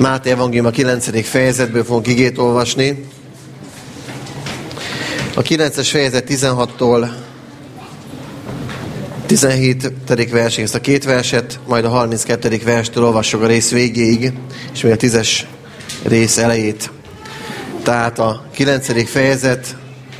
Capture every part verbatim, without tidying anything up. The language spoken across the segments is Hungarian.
Máté evangélium a kilencedik fejezetből fogunk igét olvasni. A kilences fejezet tizenhattól tizenhétedik versig ezt a két verset, majd a harminckettedik verstől olvassuk a rész végéig, és még a tízes rész elejét. Tehát a kilencedik fejezet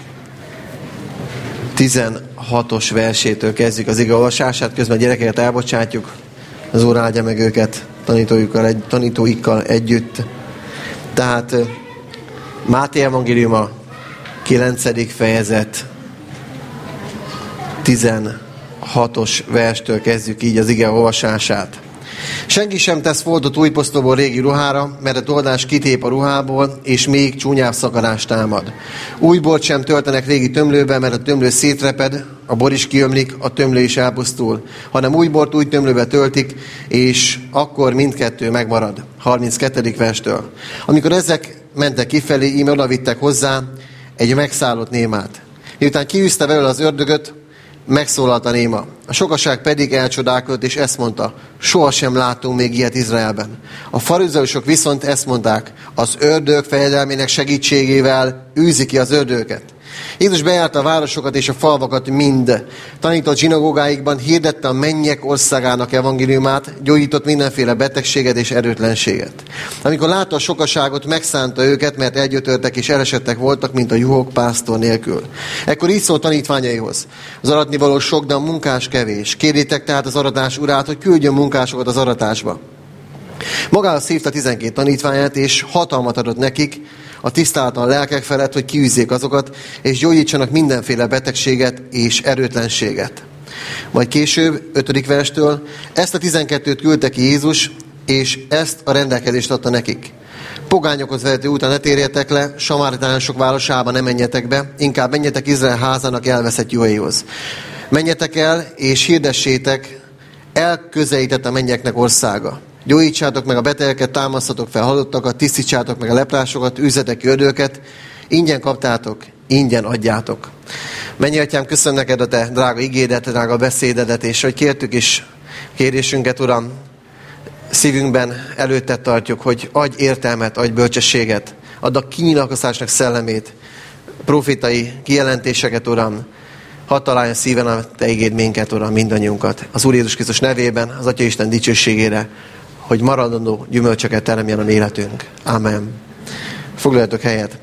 tizenhatos versétől kezdjük az ige olvasását, közben a gyerekeket elbocsátjuk, az Úr áldja meg őket tanítóikkal, egy, tanítóikkal együtt. Tehát Máté evangélium a kilencedik fejezet tizenhatos verstől kezdjük így az ige olvasását. Senki sem tesz foltot új posztolból régi ruhára, mert a toldás kitép a ruhából, és még csúnyább szakadást támad. Új bort sem töltenek régi tömlőbe, mert a tömlő szétreped, a bor is kiömlik, a tömlő is elpusztul. Hanem új bort új tömlőbe töltik, és akkor mindkettő megmarad. harminckettedik verstől. Amikor ezek mentek kifelé, íme odavittek hozzá egy megszállott némát. Miután kiűzte belőle az ördögöt, megszólalt a néma. A sokaság pedig elcsodálkodott, és ezt mondta: sohasem látunk még ilyet Izraelben. A farizeusok viszont ezt mondták: az ördög fejedelmének segítségével űzi ki az ördögöket. Jézus bejárta a városokat és a falvakat mind. Tanított zsinagógáikban, hirdette a mennyek országának evangéliumát, gyógyított mindenféle betegséget és erőtlenséget. Amikor látta a sokaságot, megszánta őket, mert elgyötörtek és elesettek voltak, mint a juhok pásztor nélkül. Ekkor így szólt tanítványaihoz: az aratnivaló sok, de a munkás kevés. Kérjétek tehát az aratás urát, hogy küldjön munkásokat az aratásba. Magához hívta tizenkét tanítványát, és hatalmat adott nekik a tisztálatlan lelkek felett, hogy kiűzzék azokat, és gyógyítsanak mindenféle betegséget és erőtlenséget. Majd később, ötödik verstől, ezt a tizenkettőt küldte ki Jézus, és ezt a rendelkezést adta nekik. Pogányokhoz vezető úton ne térjetek le, samaritánusok városába ne menjetek be, inkább menjetek Izrael házának elveszett juhaihoz. Menjetek el, és hirdessétek, elközelített a mennyeknek országa. Gyógyítsátok meg a betegeket, támasztatok fel halottakat, tisztítsátok meg a leprásokat, üzzetek ki ördögöket, ingyen kaptátok, ingyen adjátok. Mennyi atyám, köszönöm neked a te drága igédet, drága beszédedet, és hogy kértük is kérésünket, Uram, szívünkben előtted tartjuk, hogy adj értelmet, adj bölcsességet, add a kinyilatkozásnak szellemét, profétai kijelentéseket, Uram, hadd találjon szíven a te igéd minket, Uram, mindannyiunkat. Az Úr Jézus Krisztus nevében, az Atya Isten dicsőségére, hogy maradandó gyümölcsöket teremjen a életünk. Amen. Foglaljatok helyet.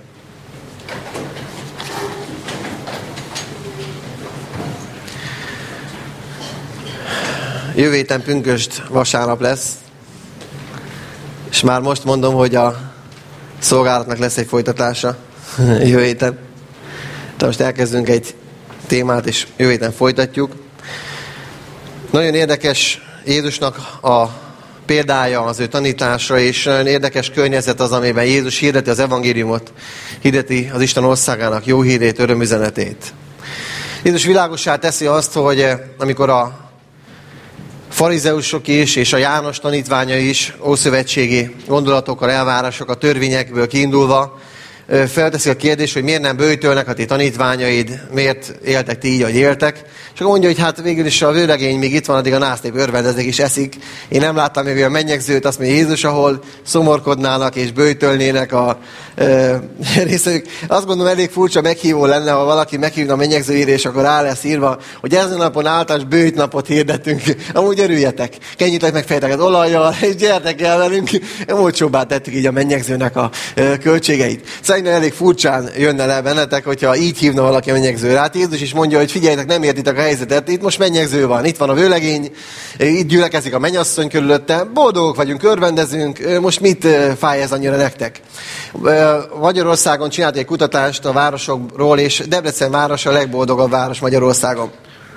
Jövő héten pünkösd vasárnap lesz, és már most mondom, hogy a szolgálatnak lesz egy folytatása jövő héten. De most elkezdünk egy témát, és jövő héten folytatjuk. Nagyon érdekes Jézusnak a példája, az ő tanítása, és nagyon érdekes környezet az, amiben Jézus hirdeti az evangéliumot, hirdeti az Isten országának jó hírét, örömüzenetét. Jézus világossá teszi azt, hogy amikor a farizeusok is, és a János tanítványa is ószövetségi gondolatokkal, elvárásokkal, törvényekből kiindulva felteszi a kérdést, hogy miért nem böjtölnek a ti tanítványaid, miért éltek ti így, ahogy éltek. És akkor mondja, hogy hát végül is a vőlegény még itt van, addig a násztép örvendezik és eszik. Én nem láttam még olyan mennyegzőt, azt mondja Jézus, ahol szomorkodnának és böjtölnének a e, részük. Azt gondolom, elég furcsa meghívó lenne, ha valaki meghívna a mennyegzőire, és akkor rá lesz írva, hogy ezen a napon általános böjtnapot hirdettünk. Amúgy örüljetek, kenjétek meg fejeteket olajjal, és gyertek el velünk. Olcsóbbá tettük így a mennyegzőnek a e, költségeit. Szerintem elég furcsán jönne le bennetek, hogyha így hívna valaki a mennyegzőre. Hát Jézus is mondja, hogy figyeljetek, nem értitek a helyzetet, itt most mennyegző van, itt van a vőlegény, itt gyülekezik a mennyasszony körülötte, boldogok vagyunk, örvendezünk, most mit fáj ez annyira nektek? Magyarországon csinált egy kutatást a városokról, és Debrecen város a legboldogabb város Magyarországon.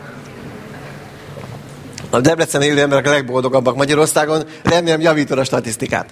A Debrecen élő emberek a legboldogabbak Magyarországon, remélem javítod a statisztikát.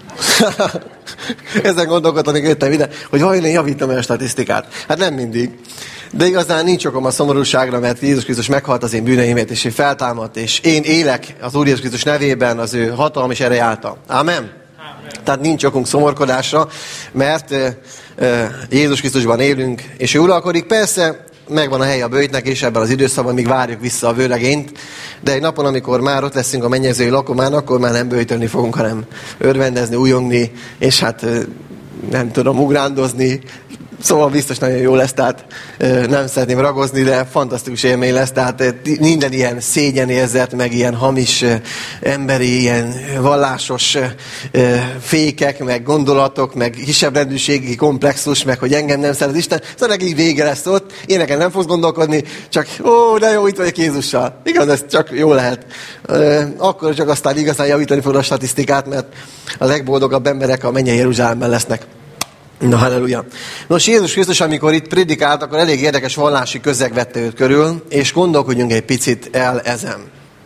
Ezen gondolkodtam, hogy jöttem ide, hogy vajon én javítom el a statisztikát. Hát nem mindig. De igazán nincs okom a szomorúságra, mert Jézus Krisztus meghalt az én bűneimet, és ő feltámadt, és én élek az Úr Jézus Krisztus nevében, az ő hatalom és ereje által. Amen? Amen. Tehát nincs okunk szomorkodásra, mert uh, uh, Jézus Krisztusban élünk, és ő uralkodik. Persze megvan a hely a böjtnek, és ebben az időszakban még várjuk vissza a vőlegényt, de egy napon, amikor már ott leszünk a mennyezői lakomán, akkor már nem böjtölni fogunk, hanem örvendezni, újongni, és hát nem tudom, ugrándozni. Szóval biztos nagyon jó lesz, tehát nem szeretném ragozni, de fantasztikus élmény lesz, tehát minden ilyen szégyenérzet, meg ilyen hamis emberi, ilyen vallásos fékek, meg gondolatok, meg kisebbrendűségi komplexus, meg hogy engem nem szeret Isten, szóval így vége lesz ott, éneken nem fogsz gondolkodni, csak ó, de jó, itt vagyok Jézussal. Igaz, ez csak jó lehet. Akkor csak aztán igazán javítani fog a statisztikát, mert a legboldogabb emberek a mennyei Jeruzsálemben lesznek. Na, halleluja. Nos, Jézus Krisztus, amikor itt prédikált, akkor elég érdekes vallási közeg vette őt körül, és gondolkodjunk egy picit el ezen.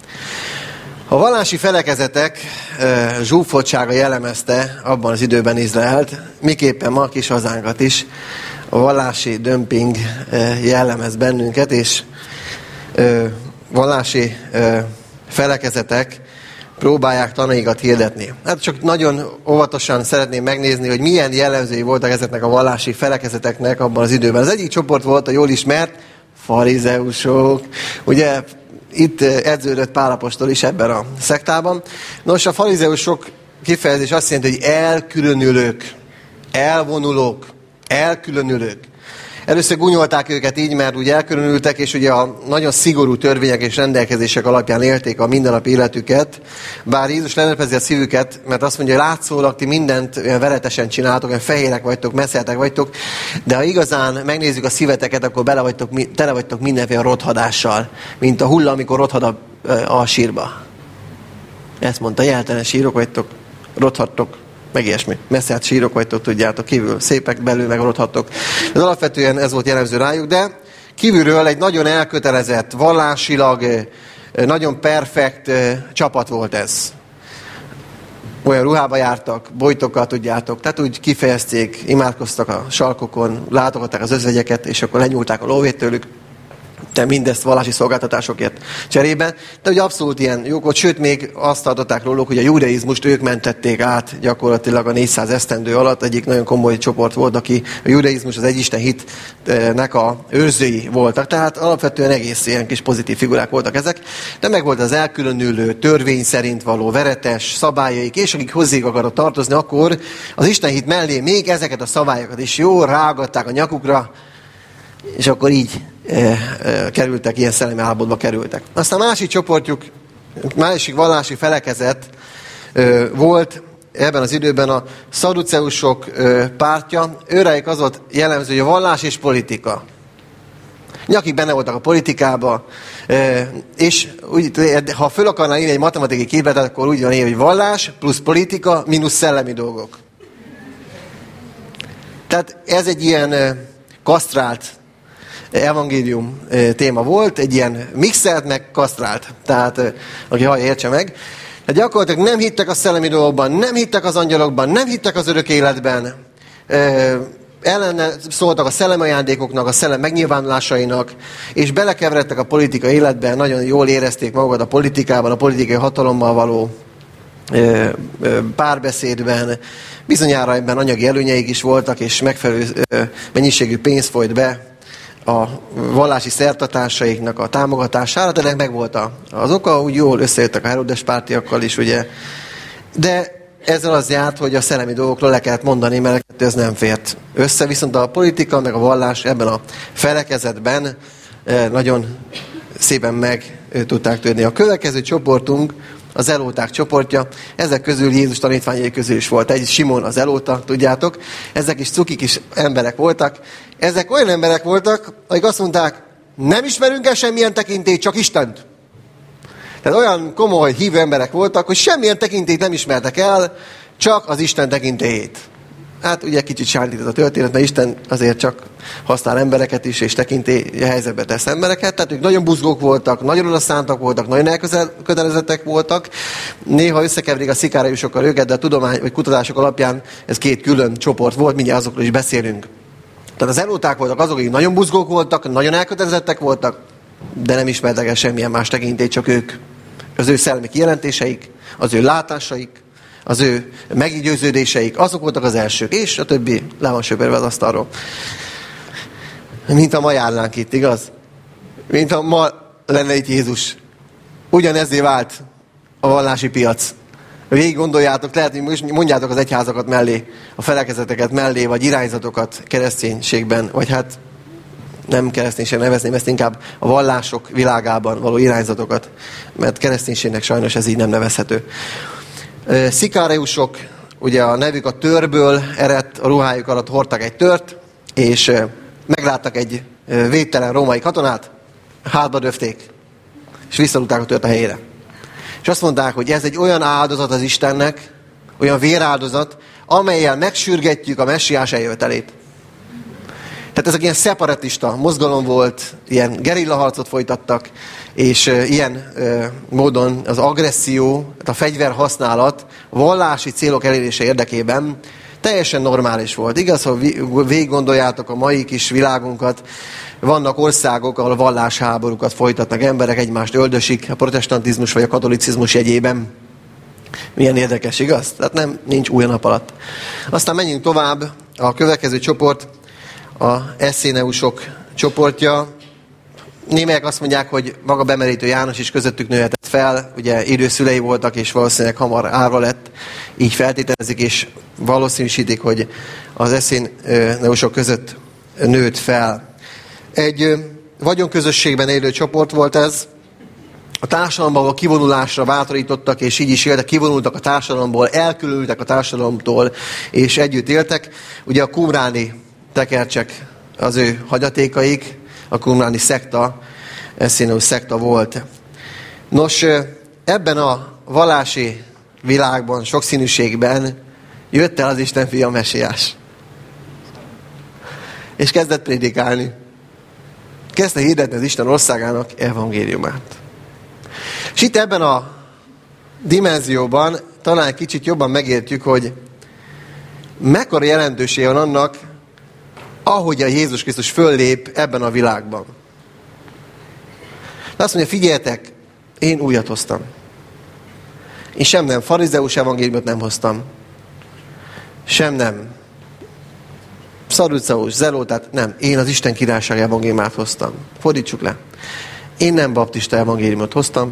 A vallási felekezetek e, zsúfoltsága jellemezte abban az időben Izraelt, miképpen ma a kis hazánkat is. A vallási dömping e, jellemez bennünket, és e, vallási e, felekezetek próbálják tanaikat hirdetni. Hát csak nagyon óvatosan szeretném megnézni, hogy milyen jellemzői voltak ezeknek a vallási felekezeteknek abban az időben. Az egyik csoport volt a jól ismert farizeusok. Ugye itt edződött Pál apostol is ebben a szektában. Nos, a farizeusok kifejezés azt jelenti, hogy elkülönülők, elvonulók, elkülönülők. Először gúnyolták őket így, mert úgy elkülönültek, és ugye a nagyon szigorú törvények és rendelkezések alapján élték a mindennapi életüket. Bár Jézus lelepezi a szívüket, mert azt mondja, hogy látszólag ti mindent olyan veretesen csináltok, olyan fehérek vagytok, messzeltek vagytok, de ha igazán megnézzük a szíveteket, akkor bele vagytok, tele vagytok mindenféle rothadással, mint a hulla, amikor rothad a, a sírba. Ezt mondta, jeltelen sírok vagytok, rothadtok. Meg ilyesmi. Messzelt sírok vagytok, tudjátok, kívül szépek, belül megorodhattok. Ez alapvetően ez volt jellemző rájuk, de kívülről egy nagyon elkötelezett, vallásilag, nagyon perfekt csapat volt ez. Olyan ruhába jártak, bojtokkal, tudjátok, tehát úgy kifejezték, imádkoztak a sarkokon, látogatták az özvegyeket, és akkor lenyúlták a lóvét tőlük. De mindezt vallási szolgáltatásokért cserébe. De ugye abszolút ilyen jók volt, sőt még azt adották róluk, hogy a judaizmust ők mentették át gyakorlatilag a négyszáz esztendő alatt. Egyik nagyon komoly csoport volt, aki a judaizmus, az egyisten hitnek a őrzői voltak. Tehát alapvetően egész ilyen kis pozitív figurák voltak ezek. De meg volt az elkülönülő, törvény szerint való veretes szabályaik, és akik hozzájuk akarott tartozni, akkor az Isten hit mellé még ezeket a szabályokat is jól rágatták a nyakukra, és akkor így e, e, kerültek, ilyen szellemi állapotba kerültek. Aztán másik csoportjuk, másik vallási felekezet e, volt ebben az időben a szaduceusok e, pártja. Őrájuk az volt jellemző, hogy a vallás és politika. Nyakig benne voltak a politikába, e, és úgy, ha föl akarnál írni egy matematikai képlet, akkor úgy van írva, hogy vallás plusz politika mínusz szellemi dolgok. Tehát ez egy ilyen e, kasztrált evangélium téma volt, egy ilyen mixelt, meg kasztrált. Tehát, aki hallja, értse meg. Hát gyakorlatilag nem hittek a szellemi dolgokban, nem hittek az angyalokban, nem hittek az örök életben. Ellene szóltak a szellemi ajándékoknak, a szellem megnyilvánulásainak, és belekeveredtek a politikai életben, nagyon jól érezték magukat a politikában, a politikai hatalommal való párbeszédben. Bizonyára ebben anyagi előnyeik is voltak, és megfelelő mennyiségű pénz folyt be a vallási szertartásaiknak a támogatására, de ennek meg volt az oka, úgy jól összejöttek a Herodes pártiakkal is, ugye. De ezzel az járt, hogy a szellemi dolgokról le kellett mondani, mert ez nem fért össze, viszont a politika meg a vallás ebben a felekezetben nagyon szépen meg tudták törni. A következő csoportunk az elóták csoportja. Ezek közül Jézus tanítványai közül is volt egy, Simon az elóta, tudjátok. Ezek is cukik is emberek voltak. Ezek olyan emberek voltak, akik azt mondták, nem ismerünk el semmilyen tekintélyt, csak Istent. Tehát olyan komoly hívő emberek voltak, hogy semmilyen tekintélyt nem ismertek el, csak az Isten tekintélyét. Hát ugye kicsit sárdít ez a történet, mert Isten azért csak használ embereket is, és tekintély helyzetbe tesz embereket. Tehát ők nagyon buzgók voltak, nagyon odaszántak voltak, nagyon elkötelezettek voltak. Néha összekeverik a szikáriusokkal őket, de a tudomány vagy kutatások alapján ez két külön csoport volt, mindjárt azokról is beszélünk. Tehát az elóták voltak azok, akik nagyon buzgók voltak, nagyon elkötelezettek voltak, de nem ismertek el semmilyen más tekintélyt, csak ők. Az ő szellemi kijelentéseik, az ő látásaik, az ő meggyőződéseik, azok voltak az elsők, és a többi le van söpörve az asztalról. Mint ha ma járnánk itt, igaz? Mint ha ma lenne itt Jézus. Ugyanezzé vált a vallási piac. Végig gondoljátok, lehet, hogy most mondjátok az egyházakat mellé, a felekezeteket mellé, vagy irányzatokat kereszténységben, vagy hát nem kereszténység nevezném ezt, inkább a vallások világában való irányzatokat, mert kereszténységnek sajnos ez így nem nevezhető. Szikáreusok, ugye a nevük a törből eredt, a ruhájuk alatt hordtak egy tört, és megláttak egy védtelen római katonát, hátba döfték, és visszalúgták a tört a helyére. És azt mondták, hogy ez egy olyan áldozat az Istennek, olyan véráldozat, amellyel megsürgetjük a messiás eljövetelét. Tehát ezek ilyen szeparatista mozgalom volt, ilyen gerillaharcot folytattak, és uh, ilyen uh, módon az agresszió, a fegyverhasználat vallási célok elérése érdekében teljesen normális volt. Igaz, ha végig gondoljátok a mai kis világunkat, vannak országok, ahol vallásháborúkat folytatnak, emberek egymást öldösik, a protestantizmus vagy a katolicizmus jegyében. Milyen érdekes, igaz? Tehát nem, nincs új a nap alatt. Aztán menjünk tovább. A következő csoport, a eszéneusok csoportja. Némelyek azt mondják, hogy maga bemerítő János is közöttük nőhetett fel, ugye időszülei voltak, és valószínűleg hamar árva lett, így feltételezik, és valószínűsítik, hogy az eszéneusok között nőtt fel. Egy vagyonközösségben élő csoport volt ez. A társadalomban a kivonulásra bátorítottak, és így is éltek, kivonultak a társadalomból, elkülönültek a társadalomtól, és együtt éltek. Ugye a qumráni tekercsek az ő hagyatékaik, a qumráni szekta, eszéneus szekta volt. Nos, ebben a vallási világban, sokszínűségben jött el az Isten fia, mesiás. És kezdett prédikálni. Kezdte hirdetni az Isten országának evangéliumát. És itt ebben a dimenzióban talán kicsit jobban megértjük, hogy mekkora jelentősége van annak, ahogy a Jézus Krisztus föllép ebben a világban. De azt mondja, figyeljetek, én újat hoztam. Én sem nem farizeus evangéliumot nem hoztam. Sem nem szaduceus, zelótát, nem. Én az Isten királyság evangéliumát hoztam. Fordítsuk le. Én nem baptista evangéliumot hoztam.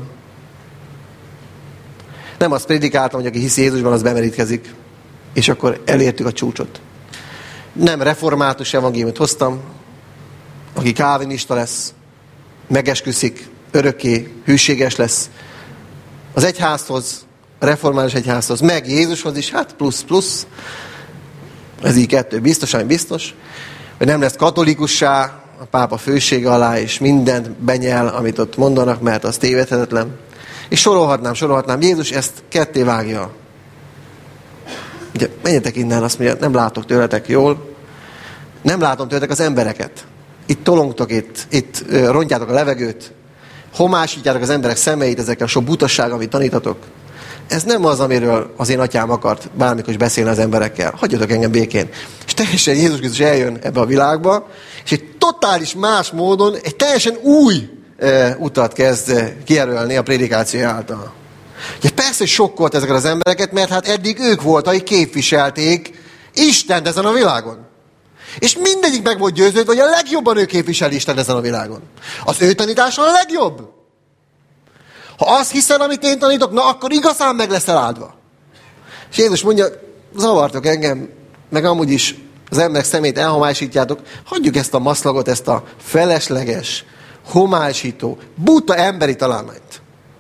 Nem azt prédikáltam, hogy aki hisz Jézusban, az bemerítkezik, és akkor elértük a csúcsot. Nem református evangéliumot hoztam, aki kálvinista lesz, megesküszik, örökké hűséges lesz az egyházhoz, a református egyházhoz, meg Jézushoz is, hát plusz, plusz. Ez így kettő biztosan biztos, hogy nem lesz katolikussá a pápa fősége alá, és mindent benyel, amit ott mondanak, mert az tévedhetetlen. És sorolhatnám, sorolhatnám. Jézus ezt ketté vágja. Ugye, menjetek innen, azt mondja, nem látok tőletek jól. Nem látom tőletek az embereket. Itt tolongtok, itt, itt rontjátok a levegőt. Homásítjátok az emberek szemeit ezekkel a sok butaság, amit tanítatok. Ez nem az, amiről az én atyám akart bármikor is beszélni az emberekkel. Hagyjatok engem békén. És teljesen Jézus Krisztus eljön ebbe a világba, és egy totális más módon, egy teljesen új e, utat kezd kijelölni a prédikáció által. Ugye persze, hogy sokkolt ezeket az embereket, mert hát eddig ők voltak, akik képviselték Istent ezen a világon. És mindegyik meg volt győződve, hogy a legjobban ő képviseli Isten ezen a világon. Az ő tanítása a legjobb. Ha azt hiszel, amit én tanítok, na akkor igazán meg leszel áldva. És Jézus mondja, zavartok engem, meg amúgy is az emberek szemét elhomályosítjátok, hagyjuk ezt a maszlagot, ezt a felesleges, homályosító, buta emberi találmányt.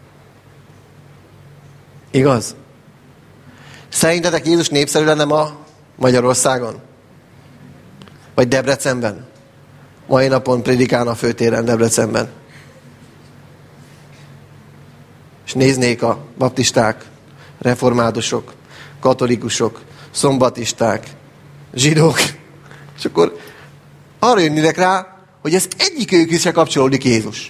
Igaz? Szerintetek Jézus népszerű lenne ma Magyarországon? Vagy Debrecenben? Mai napon prédikálna a főtéren Debrecenben. És néznék a baptisták, reformátusok, katolikusok, szombatisták, zsidók. És akkor arra jönnének rá, hogy ez egyikőjük is se kapcsolódik Jézus.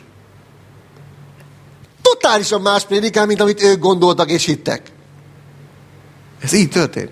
Totálisan más prédikál, mint amit ők gondoltak és hittek. Ez így történt.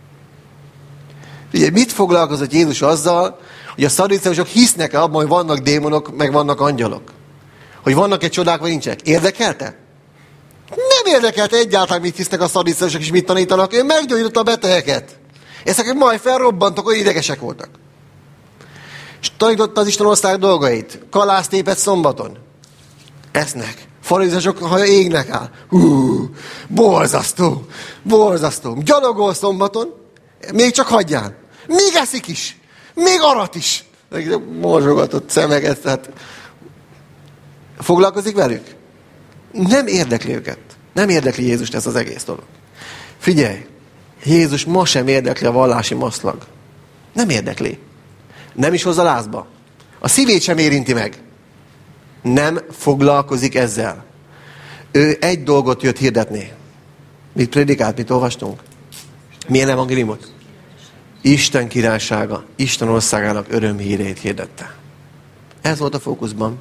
Ugye, mit foglalkozott Jézus azzal, hogy a szadduceusok hisznek-e abban, hogy vannak démonok, meg vannak angyalok? Hogy vannak-e csodák, vagy nincsenek? Érdekelte? Nem érdekelte egyáltalán, mit hisznek a szadduceusok, és mit tanítanak. Ő meggyógyította a betegeket. Ezek majd felrobbantak, olyan idegesek voltak. És tanította az Isten ország dolgait. Kalászt tépett szombaton. Esznek. Farizeusok haja égnek áll. Hú, borzasztó, borzasztó. Gyalogol szombaton, még csak hagyján. Még eszik is. Még arat is. Morzsogatott szemeget. Tehát foglalkozik velük? Nem érdekli őket. Nem érdekli Jézust ez az egész dolog. Figyelj, Jézus ma sem érdekli a vallási maszlag. Nem érdekli. Nem is hozza lázba. A szívét sem érinti meg. Nem foglalkozik ezzel. Ő egy dolgot jött hirdetni. Mit prédikált, mit olvastunk? Milyen evangéliumot? Isten királysága, Isten országának örömhírét hirdette. Ez volt a fókuszban.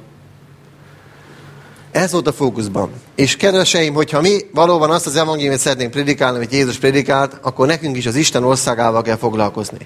Ez volt a fókuszban. És kedveseim, hogyha mi valóban azt az evangéliumot szeretnénk prédikálni, amit Jézus prédikált, akkor nekünk is az Isten országával kell foglalkozni.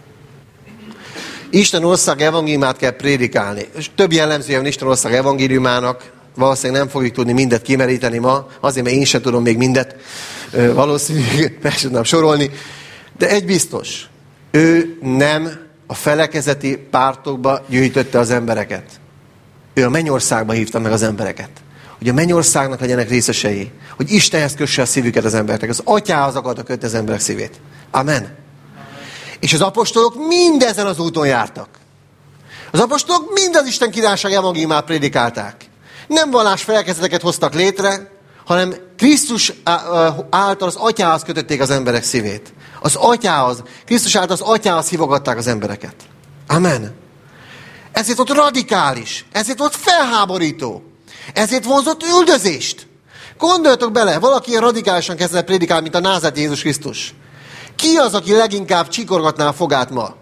Isten ország evangéliumát kell prédikálni. És több jellemzője van Isten ország evangéliumának. Valószínűleg nem fogjuk tudni mindet kimeríteni ma, azért, mert én sem tudom még mindet valószínűleg fel tudnám sorolni. De egy biztos, ő nem a felekezeti pártokba gyűjtötte az embereket. Ő a mennyországba hívta meg az embereket. Hogy a mennyországnak legyenek részesei. Hogy Istenhez kösse a szívüket az emberek. Az atyához akarta kötni az emberek szívét. Amen. És az apostolok mindezen az úton jártak. Az apostolok mind az Isten királyság evangéliumát prédikálták. Nem vallás felekezeteket hoztak létre, hanem Krisztus által az atyához kötötték az emberek szívét. Az atyához, Krisztus által az atyához hívogatták az embereket. Amen. Ezért volt radikális, ezért volt felháborító, ezért vonzott üldözést. Gondoljatok bele, valaki ilyen radikálisan kezdett prédikálni, mint a názáreti Jézus Krisztus. Ki az, aki leginkább csikorgatná a fogát ma?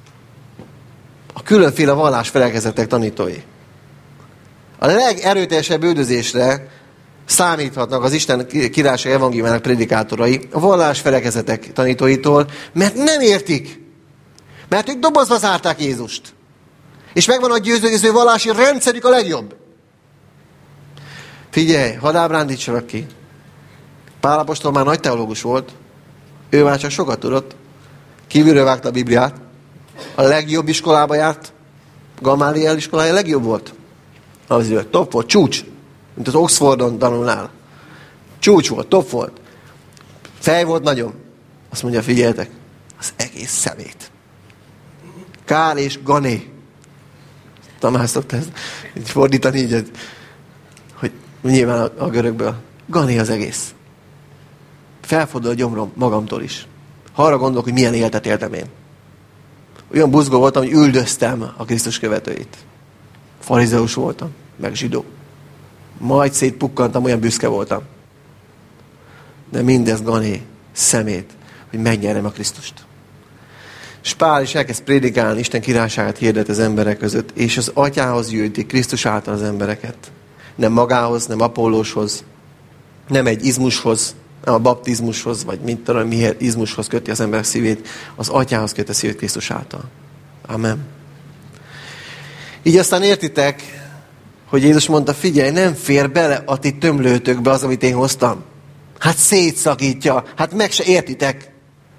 A különféle vallás felekezetek tanítói. A legerőteljesebb üldözésre számíthatnak az Isten királyság evangéliumának prédikátorai, a vallás felekezetek tanítóitól, mert nem értik. Mert ők dobozba zárták Jézust. És megvan a győző vallási rendszerük a legjobb. Figyelj, hadd ábrándítsalak ki. Pál apostol már nagy teológus volt, ő már csak sokat tudott, kívülről vágta a Bibliát, a legjobb iskolába járt, Gamáliel iskolája legjobb volt. Az ő top volt, csúcs, mint az Oxfordon tanulnál. Csúcs volt, top volt. Fej volt nagyon. Azt mondja, figyeljetek, az egész szemét. Kár és Gané. Tamás szokta ezt így fordítani, így, hogy nyilván a, a görögből. Gané az egész. Felfordul a gyomrom magamtól is. Ha arra gondolok, hogy milyen életet éltem én. Olyan buzgó voltam, hogy üldöztem a Krisztus követőit. Farizeus voltam, meg zsidó. Majd szétpukkantam, olyan büszke voltam. De mindez Gané szemét, hogy megnyerem a Krisztust. És Pál is elkezd prédikálni, Isten királyságát hirdet az emberek között, és az atyához gyűjti Krisztus által az embereket. Nem magához, nem Apollóshoz, nem egy izmushoz, nem a baptizmushoz, vagy mint tudom, miért izmushoz köti az emberek szívét, az atyához köti a szívét Krisztus által. Amen. Így aztán értitek, hogy Jézus mondta, figyelj, nem fér bele a ti tömlőtökbe az, amit én hoztam. Hát szétszakítja, hát meg se értitek.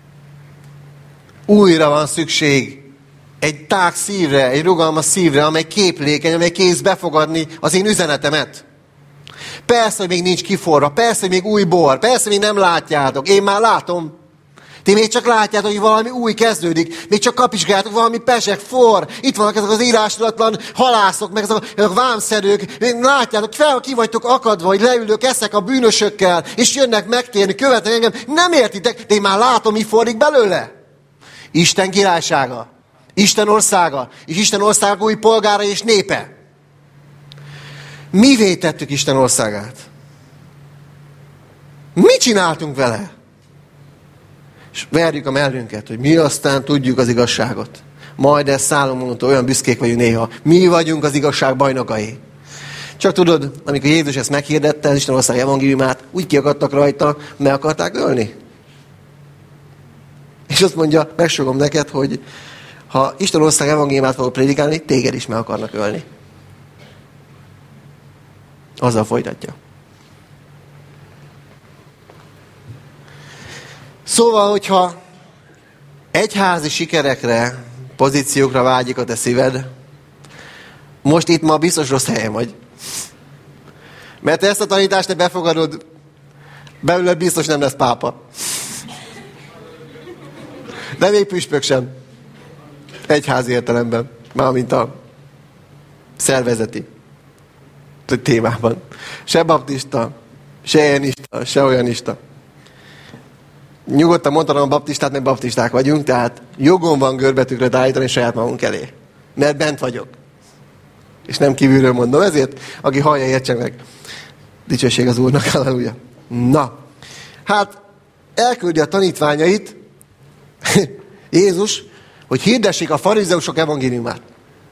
Újra van szükség egy tág szívre, egy rugalmas szívre, amely képlékeny, amely kész befogadni az én üzenetemet. Persze, hogy még nincs kiforra, persze, hogy még új bor, persze, hogy még nem látjátok. Én már látom. Ti még csak látjátok, hogy valami új kezdődik. Még csak kapizsgáljátok, valami pesek, for. Itt vannak ezek az írástudatlan halászok, meg ezek a vámszerők. Még látjátok, fel ki vagytok akadva, hogy leülök, eszek a bűnösökkel, és jönnek megtérni, követni engem. Nem értitek, de én már látom, mi forrik belőle. Isten királysága, Isten országa, és Isten ország új polgára és népe. Mivé tettük Isten országát? Mit csináltunk vele? És verjük a mellünket, hogy mi aztán tudjuk az igazságot. Majd ezt Szálomóntól olyan büszkék vagyunk néha. Mi vagyunk az igazság bajnokai. Csak tudod, amikor Jézus ezt meghirdette, az Isten ország evangéliumát, úgy kiakadtak rajta, meg akarták ölni. És azt mondja, megsogom neked, hogy ha Isten ország evangéliumát fogok prédikálni, téged is meg akarnak ölni. Azzal folytatja. Szóval, hogyha egyházi sikerekre pozíciókra vágyik a te szíved. Most itt ma biztos rossz helyen vagy. Mert ezt a tanítást te befogadod, belőled biztos nem lesz pápa. De még püspök sem. Egyházi értelemben. Mármint a szervezeti témában. Se baptista, se ilyenista, se olyanista. Nyugodtan mondhatom a baptistát, mert baptisták vagyunk, tehát jogom van görbetükröt állítani saját magunk elé. Mert bent vagyok. És nem kívülről mondom. Ezért, aki hallja, értsen meg. Dicsőség az Úrnak, halleluja. Na, hát elküldi a tanítványait Jézus, hogy hirdessék a farizeusok evangéliumát.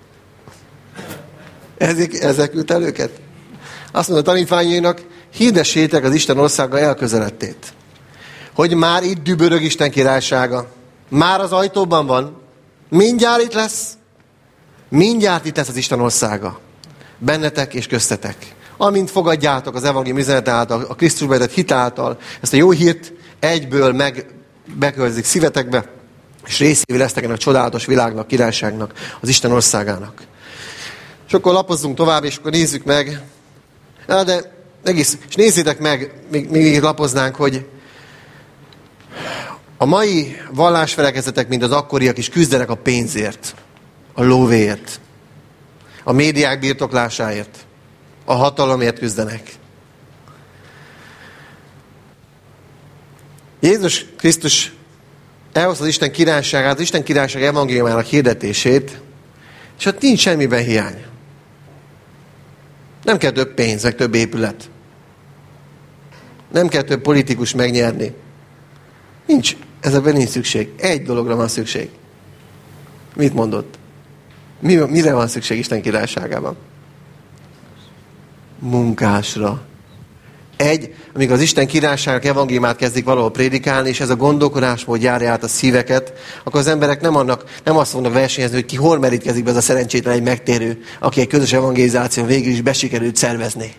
Ezek, ezek küldte el őket. Azt mondja a tanítványainak, hirdessétek az Isten országa elközeledtét. Hogy már itt dübörög Isten királysága. Már az ajtóban van. Mindjárt itt lesz. Mindjárt itt lesz az Isten országa. Bennetek és köztetek. Amint fogadjátok az evangélium üzenet által, a Krisztusba vetett hit által, ezt a jó hírt egyből meg bekölzik szívetekbe, és részévé lesztek ennek a csodálatos világnak, királyságnak, az Isten országának. És akkor lapozzunk tovább, és akkor nézzük meg. De egész, és nézzétek meg, még, még lapoznánk, hogy a mai vallásfelekezetek, mint az akkoriak is küzdenek a pénzért, a lóvéért, a médiák birtoklásáért, a hatalomért küzdenek. Jézus Krisztus elhozta az Isten királyságát, az Isten királyság evangéliumának hirdetését, és ott nincs semmiben hiány. Nem kell több pénz, meg több épület. Nem kell több politikus megnyerni. Nincs, ezekben nincs szükség. Egy dologra van szükség. Mit mondott? Mi, mire van szükség Isten királyságában? Munkásra. Egy, amikor az Isten királyságnak evangéliumát kezdik valahol prédikálni, és ez a gondolkodásmód járja át a szíveket, akkor az emberek nem, annak, nem azt fognak versenyezni, hogy ki hol merítkezik be ez a szerencsétlen egy megtérő, aki egy közös evangelizáción végül is besikerült szervezni.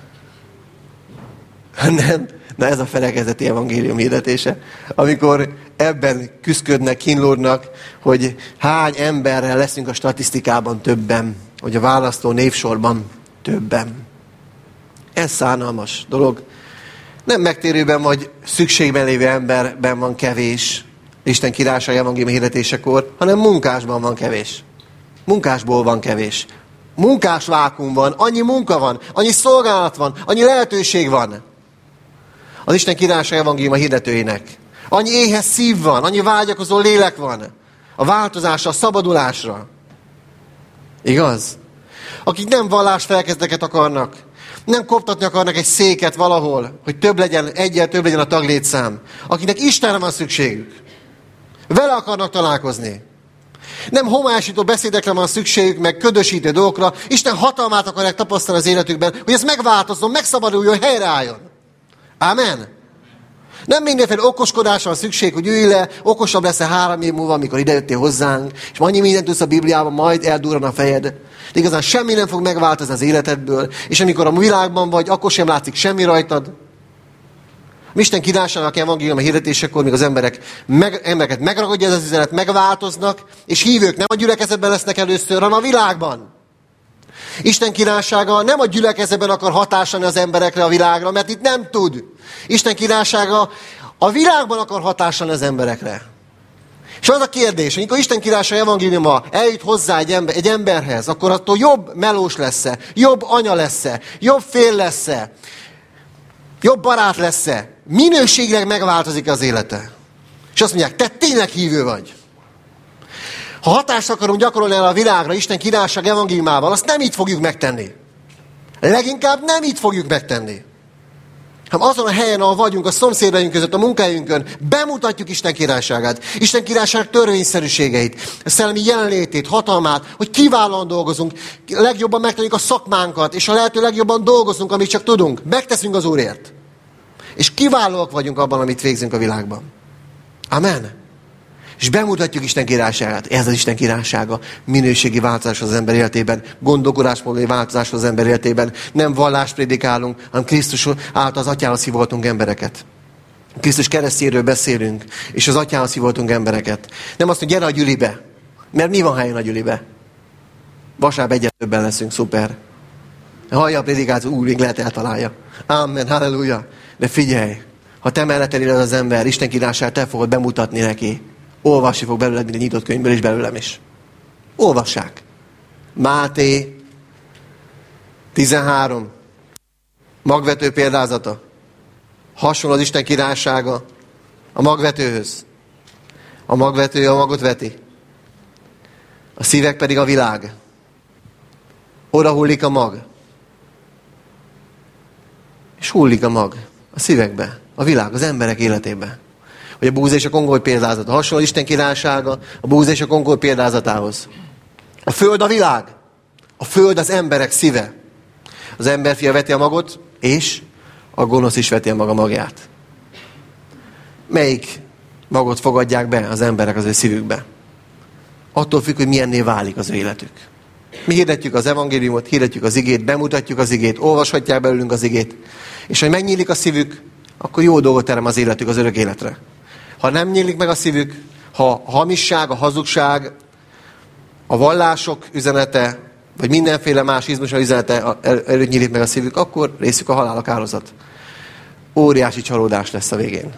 Nem. Na ez a felekezeti evangélium hirdetése. Amikor ebben küszködnek, kínlódnak, hogy hány emberrel leszünk a statisztikában többen, hogy a választó névsorban többen. Ez szánalmas dolog. Nem megtérőben vagy szükségben lévő emberben van kevés, Isten királyság evangélium hirdetésekor, hanem munkásban van kevés. Munkásból van kevés. Munkás vákum van, annyi munka van, annyi szolgálat van, annyi lehetőség van. Az Isten királyság evangéliuma hirdetőinek. Annyi éhes szív van, annyi vágyakozó lélek van. A változásra, a szabadulásra. Igaz? Akik nem vallásfelekezeteket akarnak, nem koptatni akarnak egy széket valahol, hogy több legyen, egyel több legyen a taglétszám. Akiknek Istenre van szükségük. Vele akarnak találkozni. Nem homályosító beszédekre van szükségük, meg ködösítő dolgokra. Isten hatalmát akarják tapasztalni az életükben, hogy ez megváltozzon, megszabaduljon, helyreálljon. Amen. Nem mindenféle okoskodásra van szükség, hogy ülj le, okosabb lesz-e három év múlva, amikor idejöttél hozzánk, és annyi mindent tudsz a Bibliában, majd eldurran a fejed. De igazán semmi nem fog megváltozni az életedből, és amikor a világban vagy, akkor sem látszik semmi rajtad. A Isten királyságának evangélium a hirdetésekor, míg az emberek meg, embereket megragadja ez az üzenet, megváltoznak, és hívők nem a gyülekezetben lesznek először, hanem a világban. Isten királysága nem a gyülekezetben akar hatásolni az emberekre, a világra, mert itt nem tud. Isten királysága a világban akar hatásolni az emberekre. És az a kérdés, hogy amikor Isten királyság evangéliuma eljut hozzá egy, ember, egy emberhez, akkor attól jobb melós lesz-e, jobb anya lesz-e, jobb fél lesz-e, jobb barát lesz-e, minőségileg megváltozik az élete. És azt mondják, te tényleg hívő vagy. Ha hatást akarunk gyakorolni el a világra Isten királyság evangéliumával, azt nem így fogjuk megtenni. Leginkább nem így fogjuk megtenni. hanem azon a helyen, ahol vagyunk, a szomszédaink között, a munkájunkon, bemutatjuk Isten királyságát, Isten királyság törvényszerűségeit, a szellemi jelenlétét, hatalmát, hogy kiválóan dolgozunk, legjobban megtenjük a szakmánkat, és a lehető legjobban dolgozunk, amit csak tudunk. Megteszünk az Úrért. És kiválóak vagyunk abban, amit végzünk a világban. Amen. És bemutatjuk Isten királyságát. Ez az Isten királysága. Minőségi változás az ember életében, gondolkodásmódbeli változás az ember életében. Nem vallást prédikálunk, hanem Krisztus által az Atyához hívoltunk embereket. Krisztus keresztjéről beszélünk, és az Atyához hívoltunk embereket. Nem azt, hogy gyere a gyülibe. Mert mi van helyen a gyülibe? Vasárnap egyet többen leszünk, szuper. Hallja a prédikációt, úgy még lehet eltalálja. Amen, halleluja. De figyelj, ha te melletted él az ember, Isten királyságát te fogod bemutatni neki. Olvasni fog belőled, mint egy nyitott könyvből, és belőlem is. Olvassák. Máté tizenhárom. Magvető példázata. Hasonló az Isten királysága a magvetőhöz. A magvető a magot veti. A szívek pedig a világ. Oda hullik a mag. És hullik a mag a szívekbe, a világ, az emberek életébe. Hogy a búza és a kongoly példázata. Hasonló Isten királysága a búza és a kongoly példázatához. A föld a világ. A föld az emberek szíve. Az emberfia veti a magot, és a gonosz is veti a maga magját. Melyik magot fogadják be az emberek az ő szívükbe? Attól függ, hogy milyenné válik az ő életük. Mi hirdetjük az evangéliumot, hirdetjük az igét, bemutatjuk az igét, olvashatják belőlünk az igét, és ha megnyílik a szívük, akkor jó dolgot terem az életük az örök életre. Ha nem nyílik meg a szívük, ha a hamisság, a hazugság, a vallások üzenete, vagy mindenféle más izmus üzenete előtt nyílik meg a szívük, akkor részük a halál, a kározat. Óriási csalódás lesz a végén.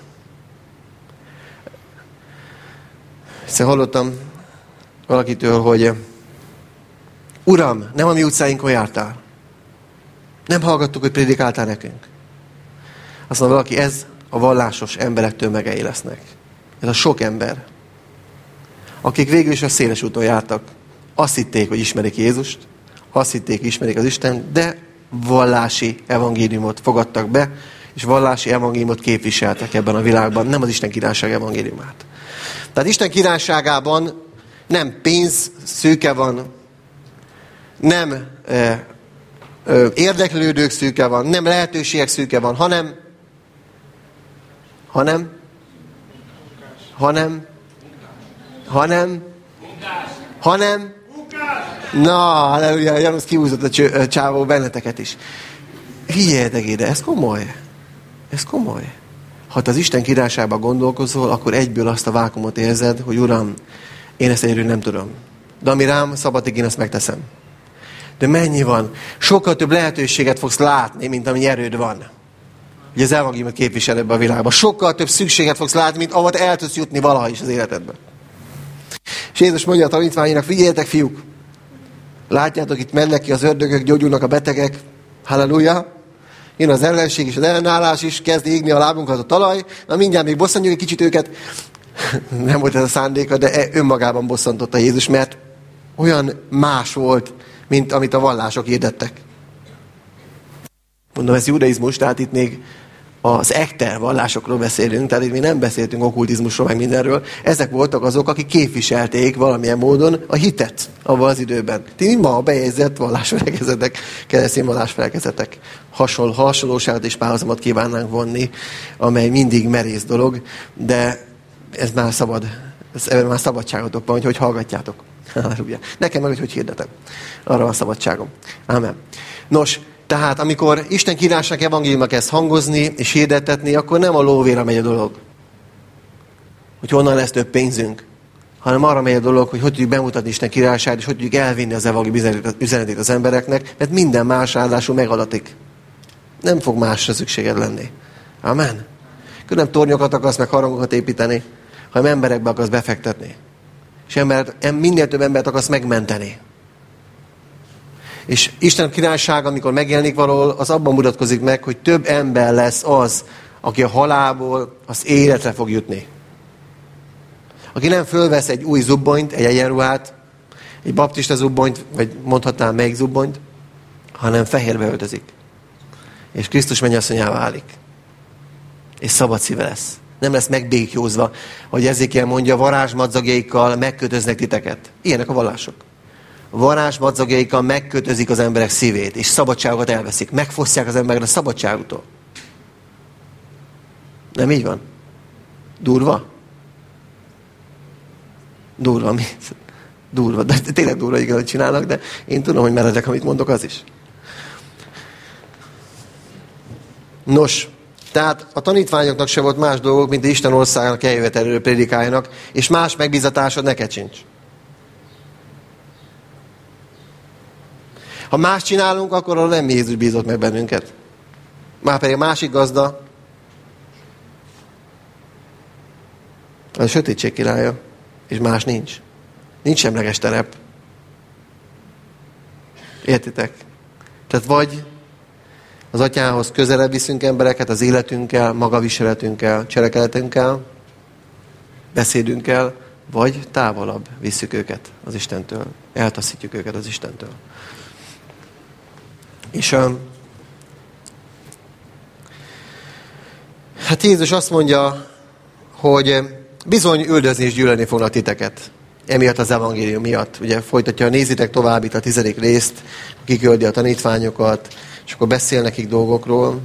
Hiszen hallottam valakitől, hogy Uram, nem a mi utcáinkon jártál. Nem hallgattuk, hogy prédikáltál nekünk. Azt mondja valaki, ez a vallásos emberek tömegei lesznek. Ez a sok ember, akik végül is a széles úton jártak. Azt hitték, hogy ismerik Jézust, azt hitték, hogy ismerik az Isten, de vallási evangéliumot fogadtak be, és vallási evangéliumot képviseltek ebben a világban, nem az Isten királyság evangéliumát. Tehát Isten királyságában nem pénz szűke van, nem e, e, érdeklődők szűke van, nem lehetőségek szűke van, hanem hanem hanem hanem hanem na, halleluja, Janusz kihúzott a, cső, a csávó benneteket is. Figyeljetek ide, ez komoly. Ez komoly. Ha te az Isten királyságban gondolkozol, akkor egyből azt a vákumot érzed, hogy Uram, én ezt egyről nem tudom. De ami rám szabadik, én ezt megteszem. De mennyi van? Sokkal több lehetőséget fogsz látni, mint amennyi erőd van. Ugye az evangéliumot képvisel ebben a világban. Sokkal több szükséget fogsz látni, mint ahol el tudsz jutni valaha is az életedben. És Jézus mondja a tanítványainak, figyeljetek fiúk, látjátok, itt mennek ki az ördögök, gyógyulnak a betegek, halleluja, jön az ellenség és az ellenállás is, kezd égni a lábunkat a talaj, na mindjárt még bosszantjuk egy kicsit őket. Nem volt ez a szándéka, de önmagában bosszantotta Jézus, mert olyan más volt, mint amit a vallások hirdettek. Mondom, ez judaizmus, tehát itt még az ekter vallásokról beszélünk, tehát itt még nem beszéltünk okkultizmusról, meg mindenről. Ezek voltak azok, akik képviselték valamilyen módon a hitet abban az időben. Ti ma a bejegyzett vallásfelekezetek, keresztény vallásfelekezetek. Hasonló, hasonlóságot és párhuzamot kívánnánk vonni, amely mindig merész dolog, de ez már szabad, ez már szabadságotok van, hogy hogy hallgatjátok. Nekem meg, hogy hogy hirdetem. Arra van szabadságom. Ámen. Nos, tehát amikor Isten királyság evangéliuma kezd hangozni és hirdettetni, akkor nem a lóvéra megy a dolog, hogy honnan lesz több pénzünk, hanem arra megy a dolog, hogy hogy tudjuk bemutatni Isten királyságát, és hogy tudjuk elvinni az evangélium üzenetét az embereknek, mert minden más ráadásul megadatik. Nem fog másra szükséged lenni. Amen. Külön tornyokat akarsz, meg harangokat építeni, hanem emberekbe akarsz befektetni. És embert, minél több embert akarsz megmenteni. És Isten királyság, amikor megjelenik valahol, az abban mutatkozik meg, hogy több ember lesz az, aki a halálból az életre fog jutni. Aki nem fölvesz egy új zubbonyt, egy egyenruhát, egy baptista zubbonyt, vagy mondhatnám melyik zubbonyt, hanem fehérbe öltözik. És Krisztus mennyasszonyává válik. És szabad szíve lesz. Nem lesz megbékjózva, hogy Ezékiel mondja, varázsmadzagjaikkal megkötöznek titeket. Ilyenek a vallások. Varázsmadzagjaikkal megkötözik az emberek szívét, és szabadságokat elveszik. Megfosztják az embereket a szabadságutól. Nem így van? Durva? Durva, mi? Durva, de tényleg durva, igen, hogy csinálnak, de én tudom, hogy meredek, amit mondok, az is. Nos, tehát a tanítványoknak se volt más dolgok, mint Isten országának eljövetelről prédikáljanak, és más megbízatásod neked sincs. Ha más csinálunk, akkor arra nem Jézus bízott meg bennünket. Már pedig a másik gazda, a sötétség királya, és más nincs. Nincs semleges terep. Értitek? Tehát vagy az atyához közelebb viszünk embereket az életünkkel, magaviseletünkkel, cselekedetünkkel, beszédünkkel, vagy távolabb visszük őket az Istentől. Eltaszítjuk őket az Istentől. És um, hát Jézus azt mondja, hogy bizony üldözni és gyűlölni fognak titeket. Emiatt az evangélium miatt. Ugye folytatja, nézitek tovább itt a tizedik részt, kiküldi a tanítványokat, és akkor beszél nekik dolgokról.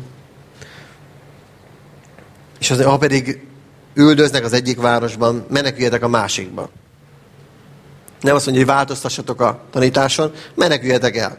És az, ha pedig üldöznek az egyik városban, meneküljetek a másikba. Nem azt mondja, hogy változtassatok a tanításon, meneküljetek el.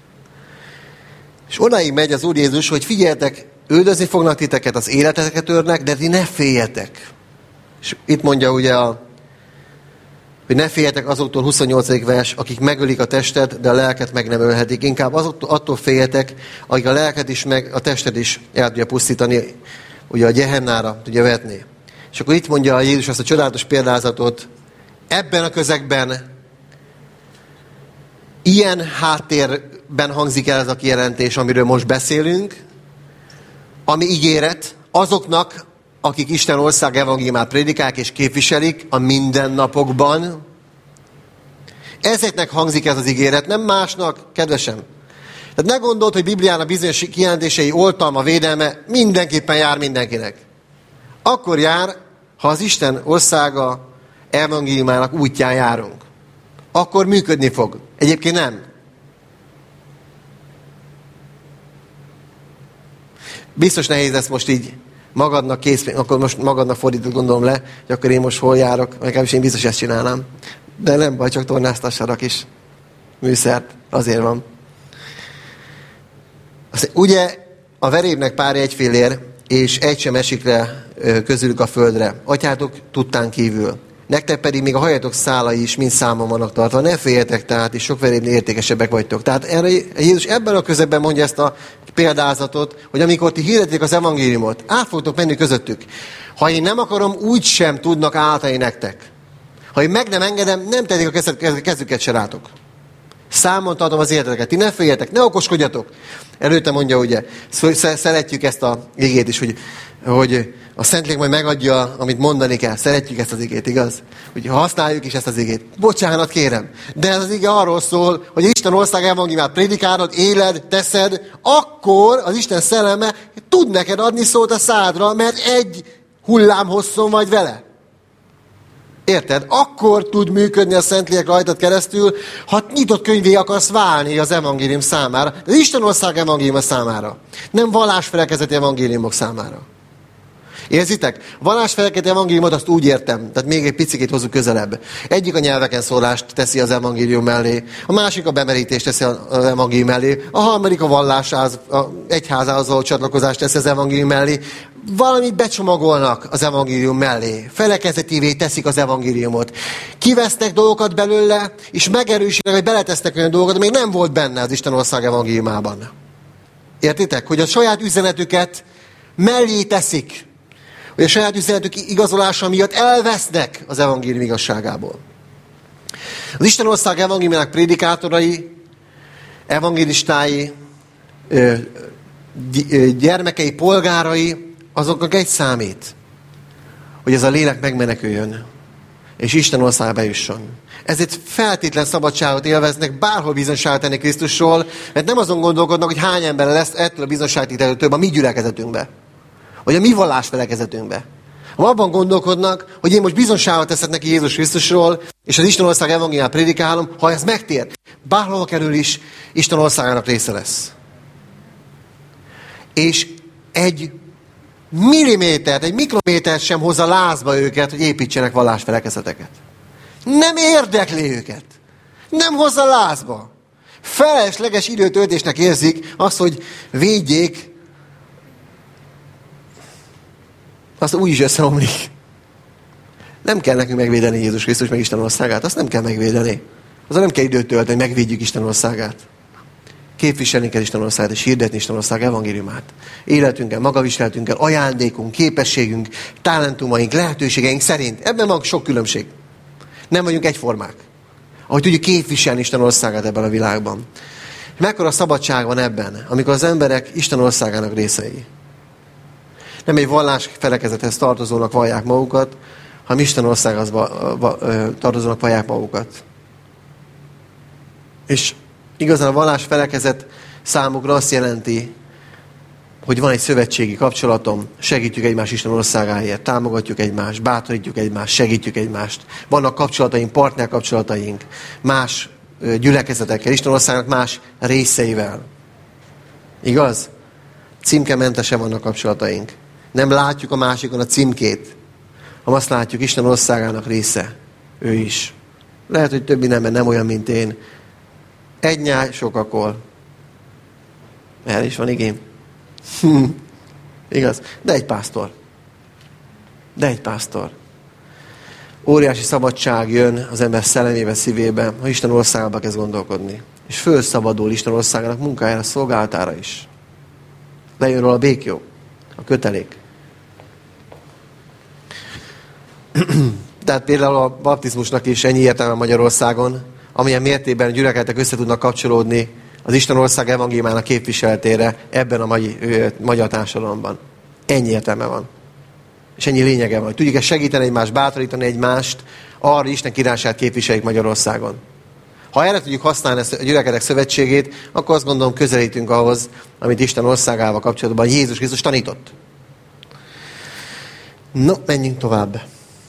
És odáig megy az Úr Jézus, hogy figyeljetek, üldözni fognak titeket, az életeteket törnek, de ti ne féljetek. És itt mondja ugye, a, hogy ne féljetek azoktól, huszonnyolcadik vers, akik megölik a testet, de a lelket meg nem ölhetik. Inkább azoktól, attól féljetek, akik a lelket is, meg a testet is el tudja pusztítani, ugye a gyehennára tudja vetni. És akkor itt mondja a Jézus azt a csodálatos példázatot, ebben a közegben ilyen háttérben hangzik el ez a kijelentés, amiről most beszélünk, ami ígéret azoknak, akik Isten ország evangéliumát prédikálják és képviselik a mindennapokban. Ezeknek hangzik ez az ígéret, nem másnak, kedvesem. Tehát ne gondold, hogy Bibliának bizonyos kijelentései, oltalma, védelme mindenképpen jár mindenkinek. Akkor jár, ha az Isten országa evangéliumának útján járunk. Akkor működni fog. Egyébként nem. Biztos nehéz lesz most így magadnak kész, akkor most magadnak fordított gondolom le, hogy akkor én most hol járok, legalábbis én biztos ezt csinálnám. De nem baj, csak tornáztassanak is műszert, azért van. Azt, ugye a verébnek pár egyfélér, és egy sem esik le közülük a földre. Atyátok tudtán kívül. Nektek pedig még a hajatok szálai is mind számon vannak tartva. Ne féljetek tehát, és sok verébnél értékesebbek vagytok. Tehát erre Jézus ebben a közegben mondja ezt a példázatot, hogy amikor ti hirdetik az evangéliumot, át fogtok menni közöttük. Ha én nem akarom, úgy sem tudnak átadni nektek. Ha én meg nem engedem, nem tedik a kezüket se rátok. Számon tartom az életeteket. Ti ne féljetek, ne okoskodjatok. Előtte mondja, ugye, szeretjük ezt a igét is, hogy, hogy a Szentlélek majd megadja, amit mondani kell. Szeretjük ezt az igét, igaz? Hogy használjuk is ezt az igét. Bocsánat, kérem. De ez az ige arról szól, hogy Isten ország evangéliumát prédikálod, éled, teszed, akkor az Isten szelleme tud neked adni szót a szádra, mert egy hullám hosszon vagy vele. Érted? Akkor tud működni a Szentlélek rajtad keresztül, ha nyitott könyvé akarsz válni az evangélium számára. Az Isten ország evangéliuma számára. Nem vallásfelekezeti evangéliumok számára. Érzitek? Vallásfelekezeti evangéliumot azt úgy értem, tehát még egy picit hozzuk közelebb. Egyik a nyelveken szólást teszi az evangélium mellé, a másik a bemerítést teszi az evangélium mellé, a harmadik a vallásához, a egyházához való csatlakozást teszi az evangélium mellé. Valamit becsomagolnak az evangélium mellé. Felekezetivé teszik az evangéliumot. Kivesznek dolgokat belőle, és megerősítenek, hogy beletesznek olyan dolgokat, ami még nem volt benne az Isten ország evangéliumában. Értitek? Hogy a saját üzenetüket mellé teszik. Hogy a saját üzenetük igazolása miatt elvesznek az evangélium igazságából. Az Isten ország evangéliumának prédikátorai, evangélistái, gyermekei, polgárai, azoknak egy számít, hogy ez a lélek megmeneküljön, és Isten országába jusson. Ezért feltétlen szabadságot élveznek, bárhol bizonyságot tenni Krisztusról, mert nem azon gondolkodnak, hogy hány ember lesz ettől a bizonyságtételől több a mi gyülekezetünkbe, vagy a mi vallásfelekezetünkbe. Ha abban gondolkodnak, hogy én most bizonyságot teszek neki Jézus Krisztusról, és az Isten ország evangéliumát prédikálom, ha ez megtér, bárhol kerül is, Isten országának része lesz. És egy millimétert, egy mikrométert sem hozza lázba őket, hogy építsenek vallásfelekezeteket. Nem érdekli őket. Nem hozza lázba. Felesleges időtöltésnek érzik azt, hogy védjék, azt úgy is összeomlik. Nem kell nekünk megvédeni Jézus Krisztus meg Isten országát. Azt nem kell megvédeni. Azzal nem kell időt tölteni, hogy megvédjük Isten országát. képviselni kell Isten országát, és hirdetni Isten ország evangéliumát. Életünkkel, magaviseletünkkel, ajándékunk, képességünk, talentumaink, lehetőségeink szerint. Ebben van sok különbség. Nem vagyunk egyformák. Ahogy tudjuk képviselni Isten országát ebben a világban. Mekkora szabadság van ebben, amikor az emberek Isten országának részei. Nem egy vallás felekezethez tartozónak vallják magukat, hanem Isten országhoz tartozónak vallják magukat. És igazán a vallás felekezet számukra azt jelenti, hogy van egy szövetségi kapcsolatom, segítjük egymást Isten országáért, támogatjuk egymást, bátorítjuk egymást, segítjük egymást. Vannak kapcsolataink, partner kapcsolataink, más gyülekezetekkel, Isten országnak más részeivel. Igaz? Címkementesen vannak kapcsolataink. Nem látjuk a másikon a címkét, hanem azt látjuk, Isten országának része. Ő is. Lehet, hogy több mindenben nem olyan, mint én. Egy nyáj sokakol. Erre is van igény. Igaz? De egy pásztor. De egy pásztor. Óriási szabadság jön az ember szellemébe, szívébe, ha Isten országába kezd gondolkodni. És fölszabadul Isten országának munkájára, szolgálatára is. Lejön róla a békjog, a kötelék. Tehát például a baptizmusnak is ennyi értelme Magyarországon, amilyen mértékben gyülekezetek össze tudnak kapcsolódni az Isten ország evangéliumának képviseletére ebben a mai, ö, magyar társadalomban. Ennyi értelme van. És ennyi lényege van. Tudjuk-e segíteni egymást, bátorítani egymást, arra Isten királyságát képviseljük Magyarországon. Ha erre tudjuk használni ezt a gyülekezetek szövetségét, akkor azt gondolom közelítünk ahhoz, amit Isten országával kapcsolatban Jézus Krisztus tanított. No, menjünk tovább.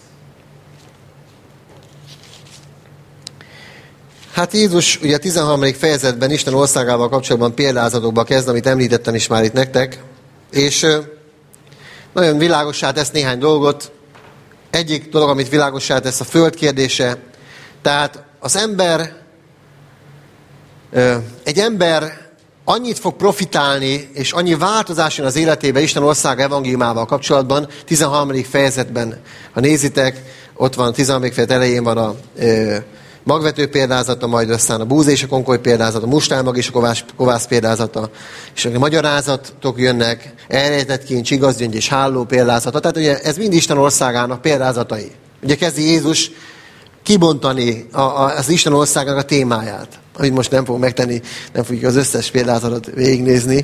Hát Jézus ugye a tizenharmadik fejezetben Isten országával kapcsolatban példázatokba kezd, amit említettem is már itt nektek, és nagyon világossá tesz néhány dolgot. Egyik dolog, amit világossá tesz, a föld kérdése. Tehát az ember, egy ember annyit fog profitálni, és annyi változás jön az életébe Isten ország evangéliumával kapcsolatban. tizenharmadik fejezetben, ha nézitek, ott van a tizenharmadik fejezet elején van a magvető példázata, majd aztán a búza és a konkoly példázata, a mustármag és a kovász, kovász példázata, és a magyarázatok jönnek, elrejtett kincs, igaz gyöngy és háló példázata. Tehát ugye ez mind Isten országának példázatai. Ugye kezdi Jézus kibontani a, a, az Isten országának a témáját, amit most nem fogunk megtenni, nem fogjuk az összes példázatot végignézni.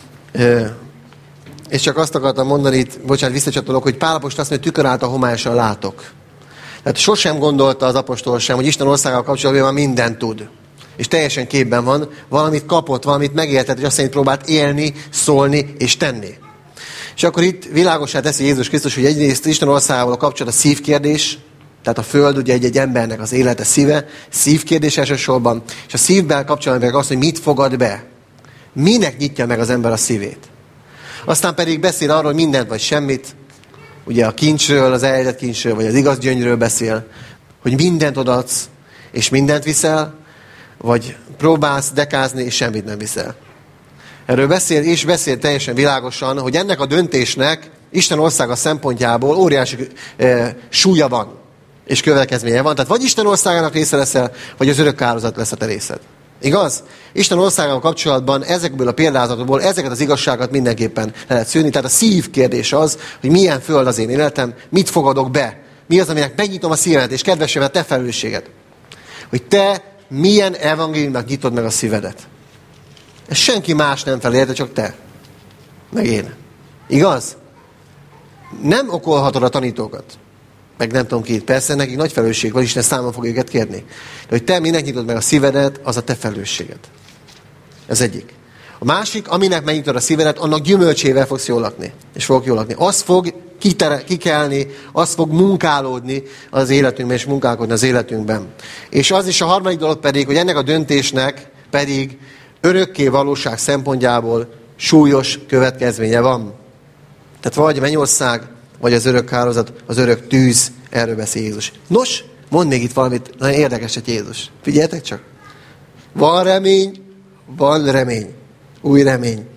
És csak azt akartam mondani itt, bocsánat, visszacsatolok, hogy Pál apostol azt mondja, hogy tükör által homályosan látok. Tehát sosem gondolta az apostol sem, hogy Isten országával kapcsolatban már mindent tud. És teljesen képben van, valamit kapott, valamit megértett, és azt szerint próbált élni, szólni és tenni. És akkor itt világossá teszi Jézus Krisztus, hogy egyrészt Isten országával kapcsolat a szívkérdés, tehát a föld ugye egy-egy embernek az élete szíve, szívkérdés elsősorban, és a szívben kapcsolatban azt, hogy mit fogad be. Minek nyitja meg az ember a szívét. Aztán pedig beszél arról, hogy mindent vagy semmit, ugye a kincsről, az elrejtett kincsről, vagy az igaz gyöngyről beszél, hogy mindent odaadsz, és mindent viszel, vagy próbálsz dekázni, és semmit nem viszel. Erről beszél, és beszél teljesen világosan, hogy ennek a döntésnek Isten országa szempontjából óriási e, súlya van, és következménye van. Tehát vagy Isten országának része leszel, vagy az örök kározat lesz a te részed. Igaz? Isten országával kapcsolatban ezekből a példázatokból ezeket az igazságokat mindenképpen le lehet szűrni. Tehát a szív kérdés az, hogy milyen föld az én életem, mit fogadok be. Mi az, aminek megnyitom a szívemet, és kedvesem, te felelősséged. Hogy te milyen evangéliumnak nyitod meg a szívedet. Ez senki más nem felel, csak te. Meg én. Igaz? Nem okolhatod a tanítókat. Meg nem tudom ki. Persze nekik nagy felelősség van, Isten számon fog őket kérni. De hogy te minek nyitod meg a szívedet, az a te felelősséged. Ez egyik. A másik, aminek megnyitod a szívedet, annak gyümölcsével fogsz jól lakni. És fogok jól lakni. Az fog kitere, kikelni, az fog munkálódni az életünkben, és munkálkodni az életünkben. És az is a harmadik dolog pedig, hogy ennek a döntésnek pedig örökké valóság szempontjából súlyos következménye van. Tehát vagy a mennyország, vagy az örök hálózat, az örök tűz, erről beszél Jézus. Nos, mond még itt valamit nagyon érdekeset Jézus. Figyeljetek csak. Van remény, van remény. Új remény.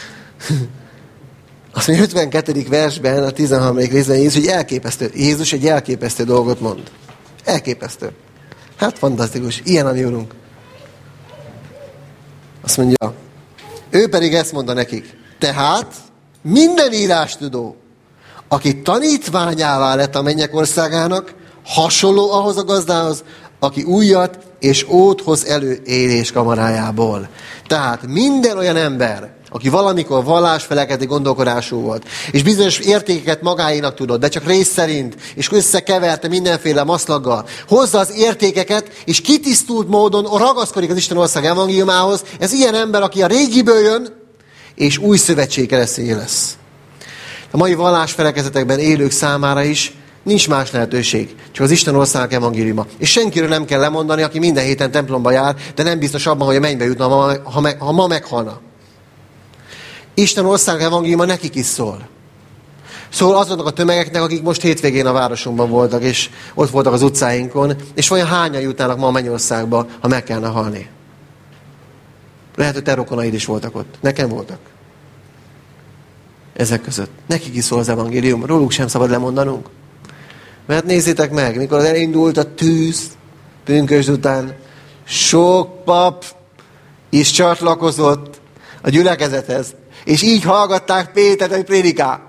Azt mondja, ötvenkettedik versben, a tizenharmadik részben Jézus, hogy elképesztő. Jézus egy elképesztő dolgot mond. Elképesztő. Hát fantasztikus. Ilyen a mi Urunk. Azt mondja, ő pedig ezt mondta nekik. Tehát minden írástudó, aki tanítványává lett a mennyek országának, hasonló ahhoz a gazdához, aki újat és ót hoz elő élés kamarájából. Tehát minden olyan ember, aki valamikor vallásfelekezeti gondolkodású volt, és bizonyos értékeket magáénak tudott, de csak rész szerint, és összekeverte mindenféle maszlaggal, hozza az értékeket, és kitisztult módon ragaszkodik az Isten ország evangéliumához. Ez ilyen ember, aki a régiből jön, és új szövetség kereszténye lesz. A mai vallásfelekezetekben élők számára is nincs más lehetőség, csak az Isten ország evangéliuma. És senkiről nem kell lemondani, aki minden héten templomba jár, de nem biztos abban, hogy a mennybe jutna, ha, ha, me, ha ma meghalna. Isten ország evangéliuma nekik is szól. Szól azoknak a tömegeknek, akik most hétvégén a városunkban voltak, és ott voltak az utcáinkon, és olyan hányan jutnának ma a mennyországba, ha meg kellene halni. Lehet, hogy te rokonaid is voltak ott. Nekem voltak. Ezek között. Nekik is szól az evangélium. Róluk sem szabad lemondanunk. Mert nézzétek meg, mikor elindult a tűz, pünkösd után, sok pap is csatlakozott a gyülekezethez. És így hallgatták Pétert, hogy prédikál.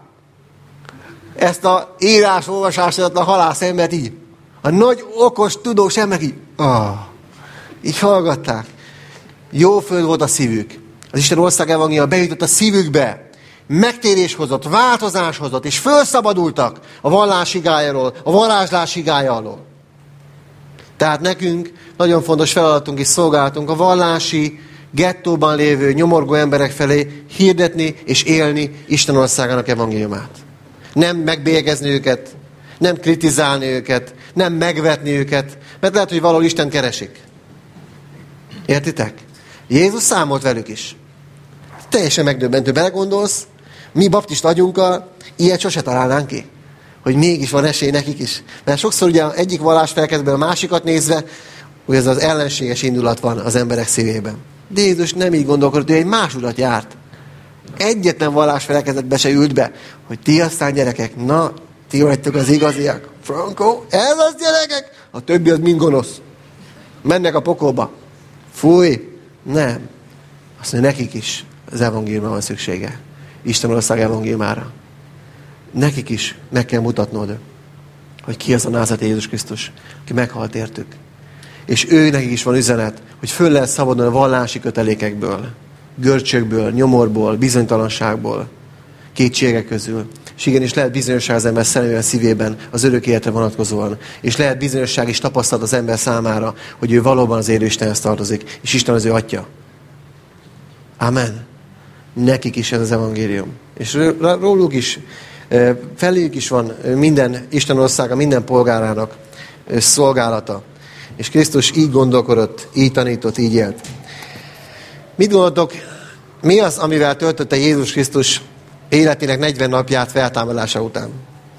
Ezt a írás-olvasásodatlan halász embert így. A nagy, okos, tudós emberek így. Ah, így hallgatták. Jó föld volt a szívük. Az Isten ország evangéliuma bejutott a szívükbe. Megtérés hozott, változás hozott, és felszabadultak a vallás igájáról, a varázslás igája alól. Tehát nekünk nagyon fontos feladatunk és szolgálatunk a vallási, gettóban lévő, nyomorgó emberek felé hirdetni és élni Isten országának evangéliumát. Nem megbélyegezni őket, nem kritizálni őket, nem megvetni őket, mert lehet, hogy valahol Isten keresik. Értitek? Jézus számolt velük is. Teljesen megdöbbentő, belegondolsz, mi baptista agyunkkal ilyet sose találnánk ki. Hogy mégis van esély nekik is. Mert sokszor ugye egyik vallásfelekezetben a másikat nézve, hogy ez az ellenséges indulat van az emberek szívében. De Jézus nem így gondolkodott, ő egy más utat járt. Egyetlen vallásfelekezetbe se ült be, hogy ti aztán gyerekek, na, ti vagytok az igaziak. Franco, ez az gyerekek, a többi az mind gonosz. Mennek a pokolba. Fúj, nem. Azt mondja, nekik is az evangéliumra van szüksége. Isten ország evangéliumára. Nekik is meg kell mutatnod, hogy ki az a názareti Jézus Krisztus, aki meghalt értük. És ő nekik is van üzenet, hogy föl lehet szabadulni a vallási kötelékekből, görcsökből, nyomorból, bizonytalanságból, kétségek közül. És igenis lehet bizonyosság az ember szemében, szívében az örök életre vonatkozóan. És lehet bizonyosság is tapasztalat az ember számára, hogy ő valóban az élő Istenhez tartozik, és Isten az ő atya. Amen. Nekik is ez az evangélium. És róluk is, feléjük is van minden Isten országa, minden polgárának szolgálata. És Krisztus így gondolkodott, így tanított, így élt. Mit gondoltok, mi az, amivel töltötte Jézus Krisztus életének negyven napját feltámadása után?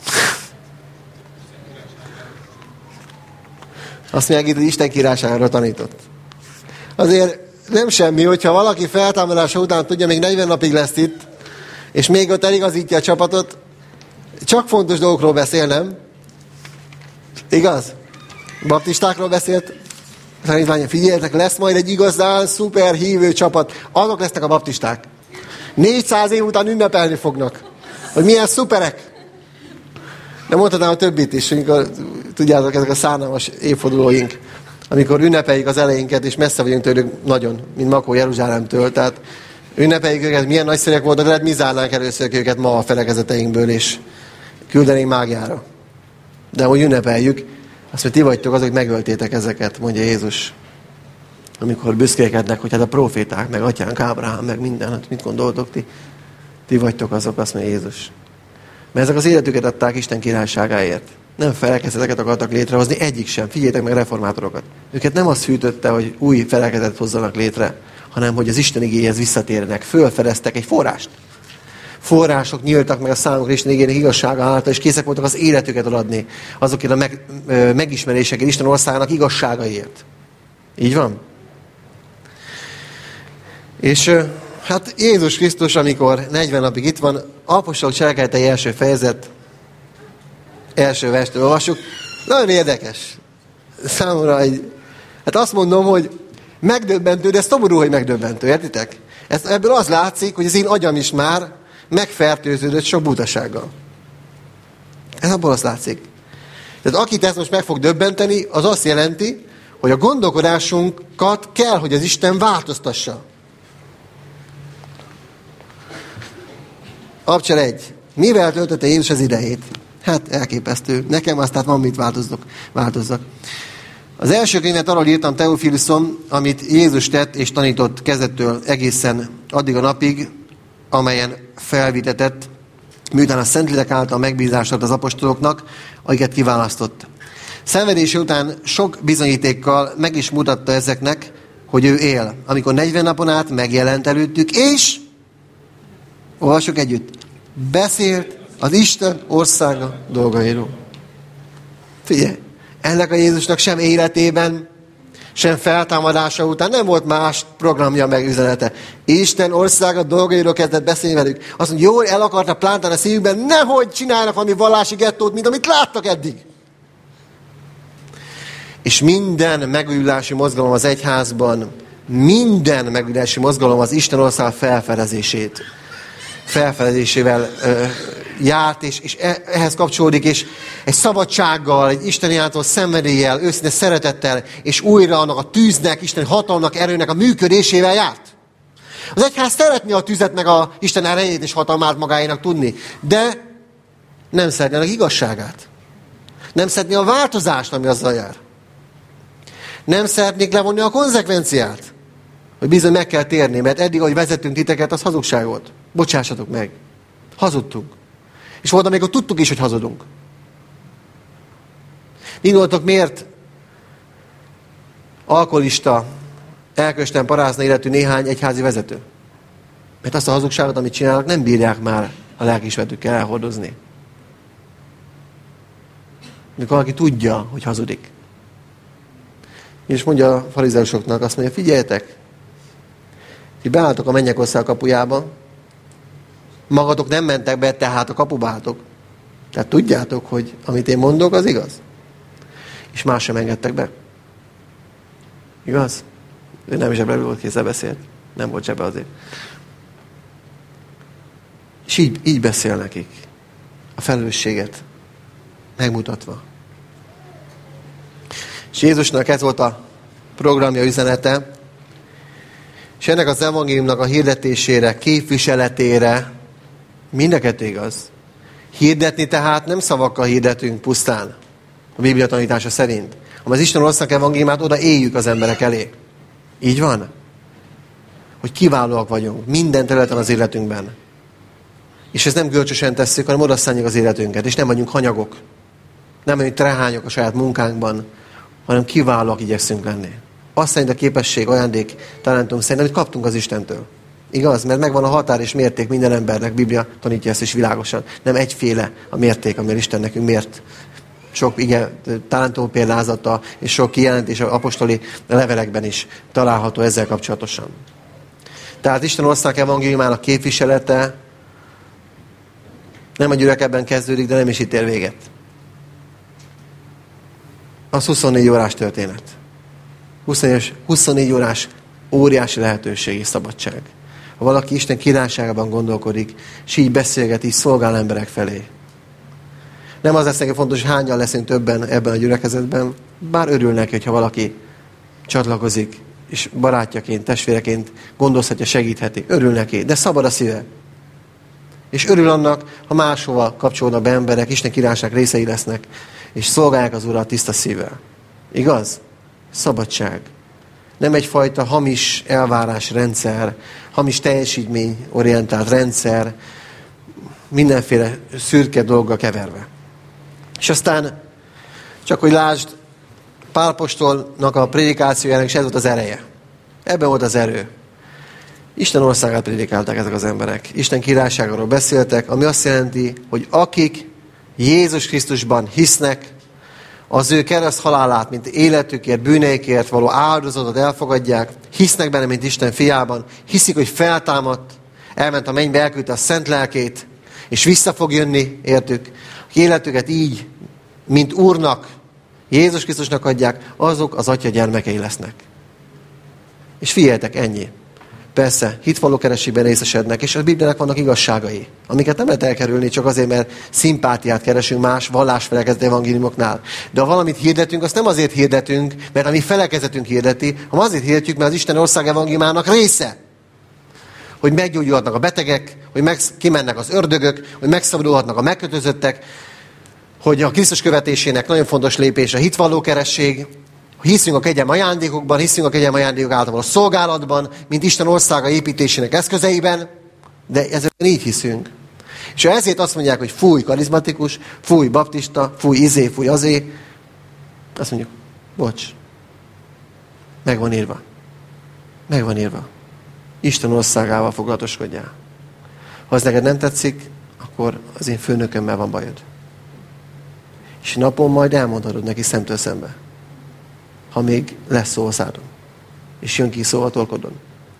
Azt mondják, hogy Isten királyságára tanított. Azért nem semmi, hogyha valaki feltámadása után tudja, még negyven napig lesz itt, és még ott eligazítja a csapatot, csak fontos dolgokról beszél, nem? Igaz? Baptistákról beszélt, tanítványon, figyeljetek, lesz majd egy igazán szuper hívő csapat. Azok lesznek a baptisták. négyszáz év után ünnepelni fognak. Hogy milyen szuperek. De mondhatnám a többit is, amikor, tudjátok, ezek a szánalmas évfordulóink, amikor ünnepeljük az elejénket, és messze vagyunk tőlük nagyon, mint Makó Jeruzsálemtől. Tehát ünnepeljük őket, milyen nagyszerűek voltak, lehet mi zárnánk először őket ma a felekezeteinkből, és küldenénk mágiára. De hogy ünnepeljük, azt mondja, ti vagytok azok, hogy megöltétek ezeket, mondja Jézus. Amikor büszkélkednek, hogy hát a proféták, meg atyánk Ábrahám, meg minden, hát mit gondoltok ti? Ti vagytok azok, azt mondja Jézus. Mert ezek az életüket adták Isten királyságáért. Nem felekezeteket akartak létrehozni, egyik sem. Figyeljétek meg reformátorokat. Őket nem az fűtötte, hogy új felekezetet hozzanak létre, hanem hogy az Isten igéhez visszatérnek. Fölfedeztek egy forrást. Források nyíltak meg a számukra Isten igének igazsága által, és készek voltak az életüket adni azokért a meg, ö, megismerésekért, Isten országának igazságaiért. Így van? És ö, hát Jézus Krisztus, amikor negyven napig itt van, apostolok cselekedetei első fejezet, első verset olvassuk. Nagyon érdekes. Számomra egy... Hát azt mondom, hogy Megdöbbentő, de ez szomorú, hogy megdöbbentő, értitek? Ez, ebből az látszik, hogy az én agyam is már megfertőződött sok butasággal. Ez abból az látszik. Tehát akit ezt most meg fog döbbenteni, az azt jelenti, hogy a gondolkodásunkat kell, hogy az Isten változtassa. Abcsel egy. Mivel töltötte Jézus az idejét? Hát elképesztő. Nekem aztán van mit változzak. változzak. Az első könyvet arról írtam, Teofiluszom, amit Jézus tett és tanított kezdettől egészen addig a napig, amelyen felvitetett, miután a Szentlélek által megbízást ad az apostoloknak, akiket kiválasztott. Szenvedése után sok bizonyítékkal meg is mutatta ezeknek, hogy ő él. Amikor negyven napon át megjelent előttük, és olvassuk együtt, beszélt az Isten országa dolgairól. Figyelj, ennek a Jézusnak sem életében, sem feltámadása után nem volt más programja meg üzenete. Isten országa dolgairól kezdett beszélni velük. Azt mondja, jól el akarta plántálni a szívükben, nehogy csinálnak valami vallási gettót, mint amit láttak eddig. És minden megújulási mozgalom az egyházban, minden megújulási mozgalom az Isten ország felfedezését, felfedezésével ö, járt, és, és ehhez kapcsolódik, és egy szabadsággal, egy Isteni által szenvedéllyel, őszinte szeretettel, és újra annak a tűznek, Isteni hatalomnak, erőnek a működésével járt. Az egyház szeretné a tüzet, meg a Isten erejét és hatalmát magáénak tudni, de nem szeretné az igazságát. Nem szeretné a változást, ami azzal jár. Nem szeretnék levonni a konzekvenciát, hogy bizony meg kell térni, mert eddig, ahogy vezettünk titeket, az hazugság volt. Bocsássatok meg. Hazudtunk. És volt, amikor tudtuk is, hogy hazudunk. Gondoltok, miért alkoholista, elkösten, parázna életű néhány egyházi vezető? Mert azt a hazugságot, amit csinálnak, nem bírják már a lelkiismeretükkel elhordozni. Mikor valaki tudja, hogy hazudik. És mondja a farizeusoknak, azt mondja, figyeljetek, ti beálltok a mennyek ország kapujába, magatok nem mentek be, tehát a kapuba álltok. Tehát tudjátok, hogy amit én mondok, az igaz. És más sem engedtek be. Igaz? Ő nem zsebre volt, kézzel beszélt. Nem volt zsebe azért. És így, így beszél nekik. A felelősséget megmutatva. És Jézusnak ez volt a programja, üzenete, és ennek az evangéliumnak a hirdetésére, képviseletére mindeket igaz. Hirdetni tehát nem szavakkal hirdetünk pusztán, a Biblia tanítása szerint, hanem az Isten ország evangéliumát oda éljük az emberek elé. Így van? Hogy kiválóak vagyunk minden területen az életünkben. És ezt nem görcsösen tesszük, hanem odaszálljuk az életünket, és nem vagyunk hanyagok. Nem vagyunk trehányok a saját munkánkban, hanem kiválóak igyekszünk lenni. Azt szerint a képesség, ajándék, talentum szerint, amit kaptunk az Istentől. Igaz? Mert megvan a határ és mérték minden embernek, Biblia tanítja ezt is világosan. Nem egyféle a mérték, amivel Isten nekünk mért. Sok igen, talentum példázata és sok kijelentés az apostoli levelekben is található ezzel kapcsolatosan. Tehát Isten ország evangéliumának képviselete nem a gyülekezetben kezdődik, de nem is itt ér véget. Az huszonnégy órás történet. huszonnégy órás óriási lehetőség és szabadság. Ha valaki Isten királyságában gondolkodik, és így beszélget, így szolgál emberek felé. Nem az lesz neki fontos, hogy hányan leszünk többen ebben a gyülekezetben, bár örül neki, hogyha valaki csatlakozik, és barátjaként, testvéreként gondozhatja, segítheti. Örül neki, de szabad a szíve. És örül annak, ha máshova kapcsolódnak be emberek, Isten királyság részei lesznek, és szolgálják az Urat tiszta szívvel. Igaz? Szabadság. Nem egyfajta hamis elvárásrendszer, hamis teljesítményorientált rendszer, mindenféle szürke dolggal keverve. És aztán, csak hogy lásd, Pál apostolnak a prédikációjának is ez volt az ereje. Ebben volt az erő. Isten országát prédikálták ezek az emberek. Isten királyságáról beszéltek, ami azt jelenti, hogy akik Jézus Krisztusban hisznek, az ő kereszt halálát, mint életükért, bűneikért való áldozatot elfogadják, hisznek benne, mint Isten fiában, hiszik, hogy feltámadt, elment a mennybe, elküldte a szent lelkét, és vissza fog jönni, értük, életüket így, mint Úrnak, Jézus Krisztusnak adják, azok az Atya gyermekei lesznek. És figyeljetek, ennyi. Persze, hitvalókerességben részesednek, és a Bibliának vannak igazságai, amiket nem lehet elkerülni csak azért, mert szimpátiát keresünk más vallásfelekezett evangéliumoknál. De ha valamit hirdetünk, azt nem azért hirdetünk, mert a mi felekezetünk hirdeti, hanem azért hirdetjük, mert az Isten ország evangéliumának része. Hogy meggyógyulhatnak a betegek, hogy meg, kimennek az ördögök, hogy megszabadulhatnak a megkötözöttek, hogy a Krisztus követésének nagyon fontos lépés a hitvallókeresség, hiszünk a kegyelmi ajándékokban, hiszünk a kegyelmi ajándékok által a szolgálatban, mint Isten országa építésének eszközeiben, de ezekben így hiszünk. És ha ezért azt mondják, hogy fúj karizmatikus, fúj baptista, fúj izé, fúj azé, azt mondjuk, bocs, meg van írva. Meg van írva. Isten országával foglalatoskodjál. Ha az neked nem tetszik, akkor az én főnökömmel van bajod. És napon majd elmondhatod neki szemtől szembe. Ha még lesz szó a szádon. És jön ki szó a torkodon.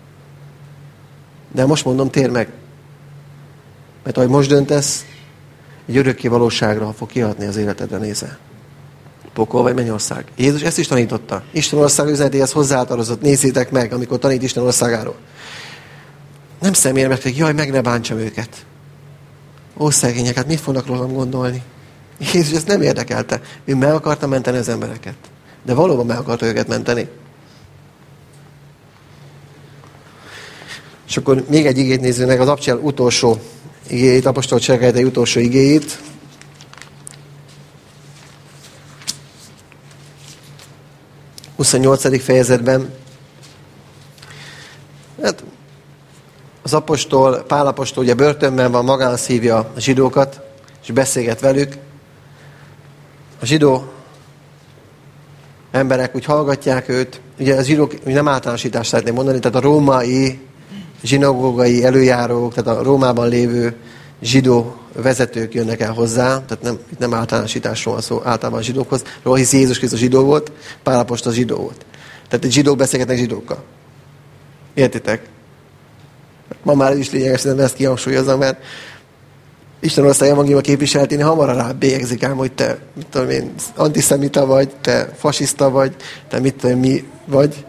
De most mondom, térj meg. Mert ahogy most döntesz, egy örökké valóságra fog kihatni az életedre nézve. Pokol vagy mennyország. Jézus ezt is tanította. Isten ország üzenetéhez hozzátartozott. Nézzétek meg, amikor tanít Isten országáról. Nem szemérmek, hogy jaj, meg ne bántsam őket. Ó, szegények, hát mit fognak rólam gondolni? Jézus ezt nem érdekelte. Ő meg akarta menteni az embereket. De valóban meg akarta őket menteni. És akkor még egy igét nézzük meg, az apostol utolsó igéjét, apostol cselekedetei utolsó igéjét. huszonnyolcadik fejezetben. Hát, az apostol, Pál apostol ugye börtönben van, magán szívja a zsidókat, és beszélget velük. A zsidó emberek úgy hallgatják őt. Ugye a zsidók, nem általánosítást szeretném mondani, tehát a római zsinagógai előjárók, tehát a Rómában lévő zsidó vezetők jönnek el hozzá, tehát nem, nem általánosításról van szó, általában a zsidókhoz, hisz Jézus Krisztus zsidó volt, Pál apostol zsidó volt. Tehát egy zsidók beszélgetnek zsidókkal. Értitek? Ma már ez is lényeges, nem ezt kihangsúlyozom, mert Isten ország evangéliuma képviselténi hamar rá bélyegzik ám, hogy te, mit tudom én, antiszemita vagy, te fasiszta vagy, te mit tudom mi vagy.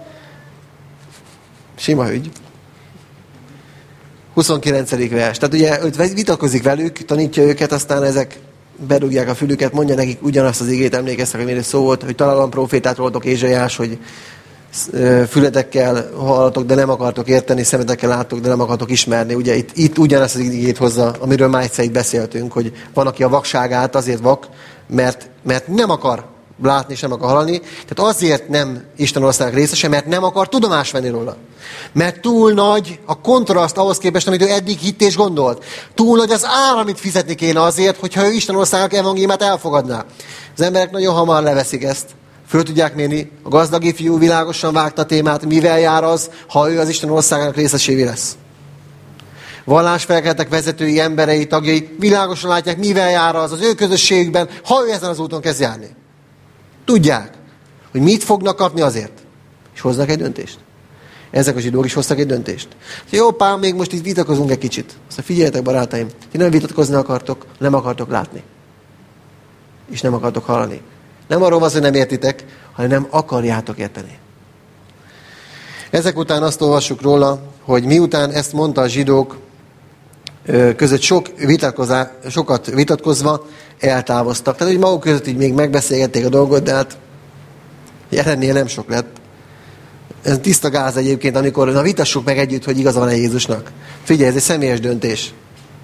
Sima ügy. huszonkilencedik vers. Tehát ugye őt vitatkozik velük, tanítja őket, aztán ezek berúgják a fülüket, mondja nekik ugyanazt az igét, emlékeztek, hogy miért szó volt, hogy találom profétát rólatok, Ézsaiás, hogy fületekkel hallatok, de nem akartok érteni, szemetekkel láttok, de nem akartok ismerni. Ugye itt, itt ugyanazt az igét hozza, amiről már egyszer itt beszéltünk, hogy van, aki a vakságát azért vak, mert, mert nem akar látni, és nem akar hallani. Tehát azért nem Isten ország részese, mert nem akar tudomást venni róla. Mert túl nagy a kontraszt ahhoz képest, amit ő eddig hitt és gondolt. Túl nagy az ár, amit fizetni kéne azért, hogyha ő Isten ország evangéliumát elfogadná. Az emberek nagyon hamar leveszik ezt. Föl tudják mérni, a gazdag ifjú világosan vágta a témát, mivel jár az, ha ő az Isten országának részesévé lesz. Vallásfelekezetek vezetői, emberei, tagjai világosan látják, mivel jár az az ő közösségükben, ha ő ezen az úton kezd járni. Tudják, hogy mit fognak kapni azért. És hoznak egy döntést. Ezek a zsidók is hoztak egy döntést. Jó, pán, még most itt vitatkozunk egy kicsit. Azt figyeljetek, barátaim, ti nem vitatkozni akartok, nem akartok látni. És nem akartok hallani. Nem arról van, hogy nem értitek, hanem nem akarjátok érteni. Ezek után azt olvassuk róla, hogy miután ezt mondta a zsidók között sok vitatkozá, sokat vitatkozva eltávoztak. Tehát, hogy maguk között így még megbeszélgették a dolgot, de hát jelennél nem sok lett. Ez tiszta gáz egyébként, amikor na vitassuk meg együtt, hogy igaza van-e Jézusnak. Figyelj, ez egy személyes döntés.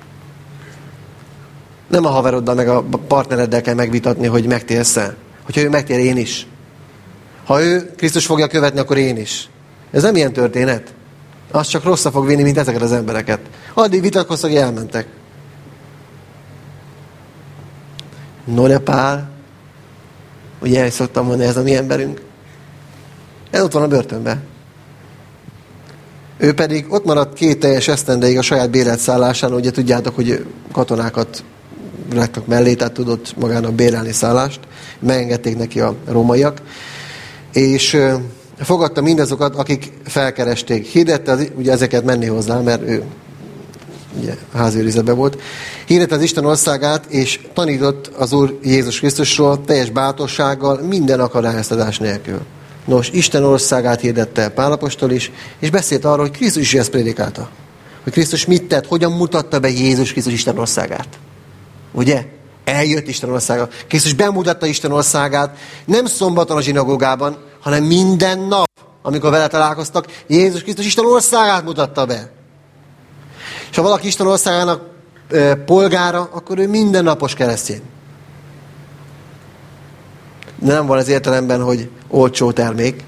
Nem a haveroddal meg a partnereddel kell megvitatni, hogy megtérsz-e. Hogyha ő megtér, én is. Ha ő Krisztus fogja követni, akkor én is. Ez nem ilyen történet. Az csak rosszra fog vinni, mint ezeket az embereket. Addig vitatkoztak, hogy elmentek. No de Pál, ugye el szoktam mondani, ez a mi emberünk. Ez ott van a börtönben. Ő pedig ott maradt két teljes esztendeig a saját bérelt szállásán, ugye tudjátok, hogy katonákat raktak mellé, tehát tudott magának bérelni szállást. Megengedték neki a rómaiak. És fogadta mindazokat, akik felkeresték. Hirdette, az, ugye ezeket menni hozzá, mert ő ugye háziőrizetben volt. Hirdette az Isten országát, és tanított az Úr Jézus Krisztusról teljes bátorsággal, minden akadályoztatás nélkül. Nos, Isten országát hirdette Pál apostol is, és beszélt arról, hogy Krisztus is ezt prédikálta. Hogy Krisztus mit tett, hogyan mutatta be Jézus Krisztus Isten országát. Ugye? Eljött Isten országa. Krisztus bemutatta Isten országát, nem szombaton a zsinagógában, hanem minden nap, amikor vele találkoztak, Jézus Krisztus Isten országát mutatta be. És ha valaki Isten országának e, polgára, akkor ő mindennapos keresztény. Nem van az értelemben, hogy olcsó termék.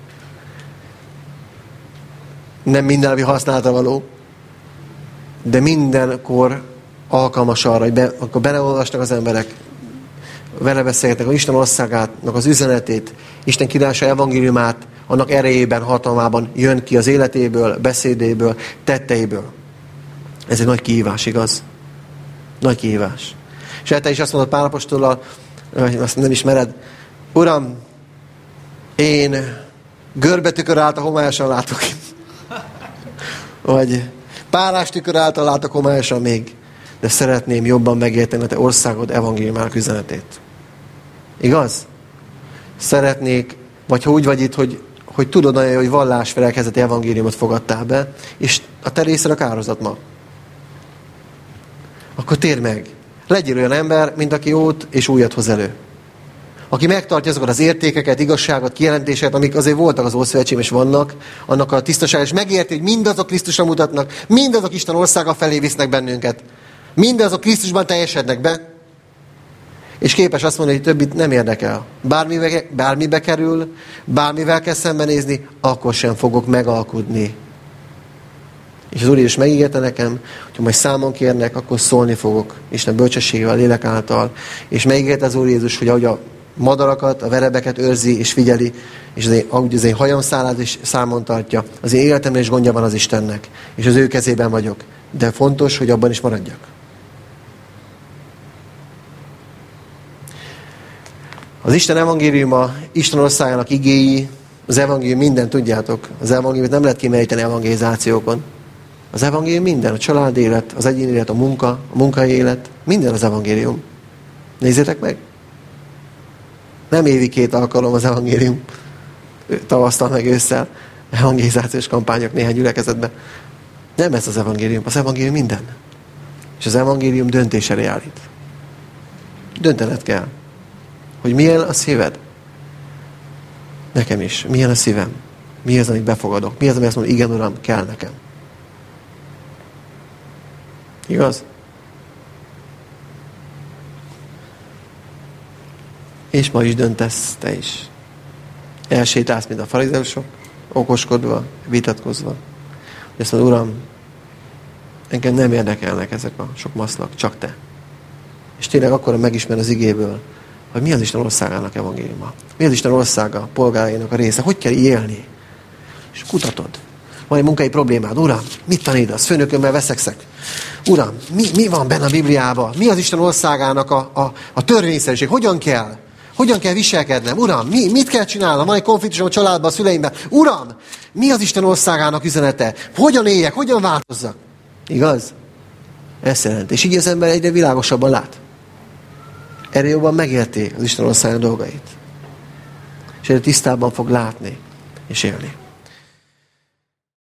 Nem mindennapi használata való. De mindenkor alkalmas arra, hogy be, akkor beleolvasnak az emberek, vele beszélgetnek a Isten országának az üzenetét, Isten királysága evangéliumát, annak erejében, hatalmában jön ki az életéből, beszédéből, tetteiből. Ez egy nagy kihívás, igaz? Nagy kihívás. És te is azt mondod Pál apostollal, azt nem ismered, Uram, én görbetükör által homályosan látok. Vagy párás tükör által látok homályosan még. De szeretném jobban megérteni a te országod evangéliumának üzenetét. Igaz? Szeretnék, vagy ha úgy vagy itt, hogy, hogy tudod olyan, hogy vallásfelekezeti evangéliumot fogadtál be, és a te részed a kárhozat ma. Akkor térd meg. Legyél olyan ember, mint aki jót és újat hoz elő. Aki megtartja azokat az értékeket, igazságot, kijelentéseket, amik azért voltak az Ószövetségben és vannak, annak a tisztaság, és megérti, hogy mindazok Krisztusra mutatnak, mindazok Isten országa felé visznek bennünket. Mindazok Krisztusban teljesednek be, és képes azt mondani, hogy többit nem érdekel. Bármibe, bármibe kerül, bármivel kell szembenézni, akkor sem fogok megalkudni. És az Úr Jézus megígérte nekem, hogy majd számon kérnek, akkor szólni fogok Isten bölcsességével, a lélek által. És megígérte az Úr Jézus, hogy ahogy a madarakat, a verebeket őrzi és figyeli, és az én, ahogy az én hajamszálát is számon tartja, az én életemre is gondja van az Istennek. És az ő kezében vagyok. De fontos, hogy abban is maradjak. Az Isten evangéliuma, Isten országának igéi, az evangélium minden, tudjátok, az evangéliumot nem lehet kimeríteni evangelizációkon. Az evangélium minden, a család élet, az egyéni élet, a munka, a munkai élet, minden az evangélium. Nézzétek meg! Nem évi két alkalom az evangélium. Tavasztal meg ősszel evangelizációs kampányok néhány gyülekezetben. Nem ez az evangélium, az evangélium minden. És az evangélium döntés elé állít. Döntened kell, hogy milyen a szíved. Nekem is. Milyen a szívem? Mi az, amit befogadok? Mi az, ami azt mondja, igen, Uram, kell nekem. Igaz? És ma is döntesz te is. Elsétálsz, mint a farizeusok, okoskodva, vitatkozva. Azt mondod, Uram, engem nem érdekelnek ezek a sok maszlak, csak te. És tényleg akkor megismer az igéből, hogy mi az Isten országának evangéliuma. Mi az Isten országa, polgárainak a része. Hogy kell élni? És kutatod. Van egy munkai problémád. Uram, mit tanítasz? Főnökömmel veszekszek. Uram, mi, mi van benne a Bibliában? Mi az Isten országának a, a, a törvényszerűség? Hogyan kell? Hogyan kell viselkednem? Uram, mi, mit kell csinálnom? Van egy konfliktusom a családban, a szüleimben. Uram, mi az Isten országának üzenete? Hogyan éljek? Hogyan változzak? Igaz? Ezt jelent. És így az ember egyre világosabban lát. Erre jobban megérti az Isten országának dolgait. És erre tisztában fog látni és élni.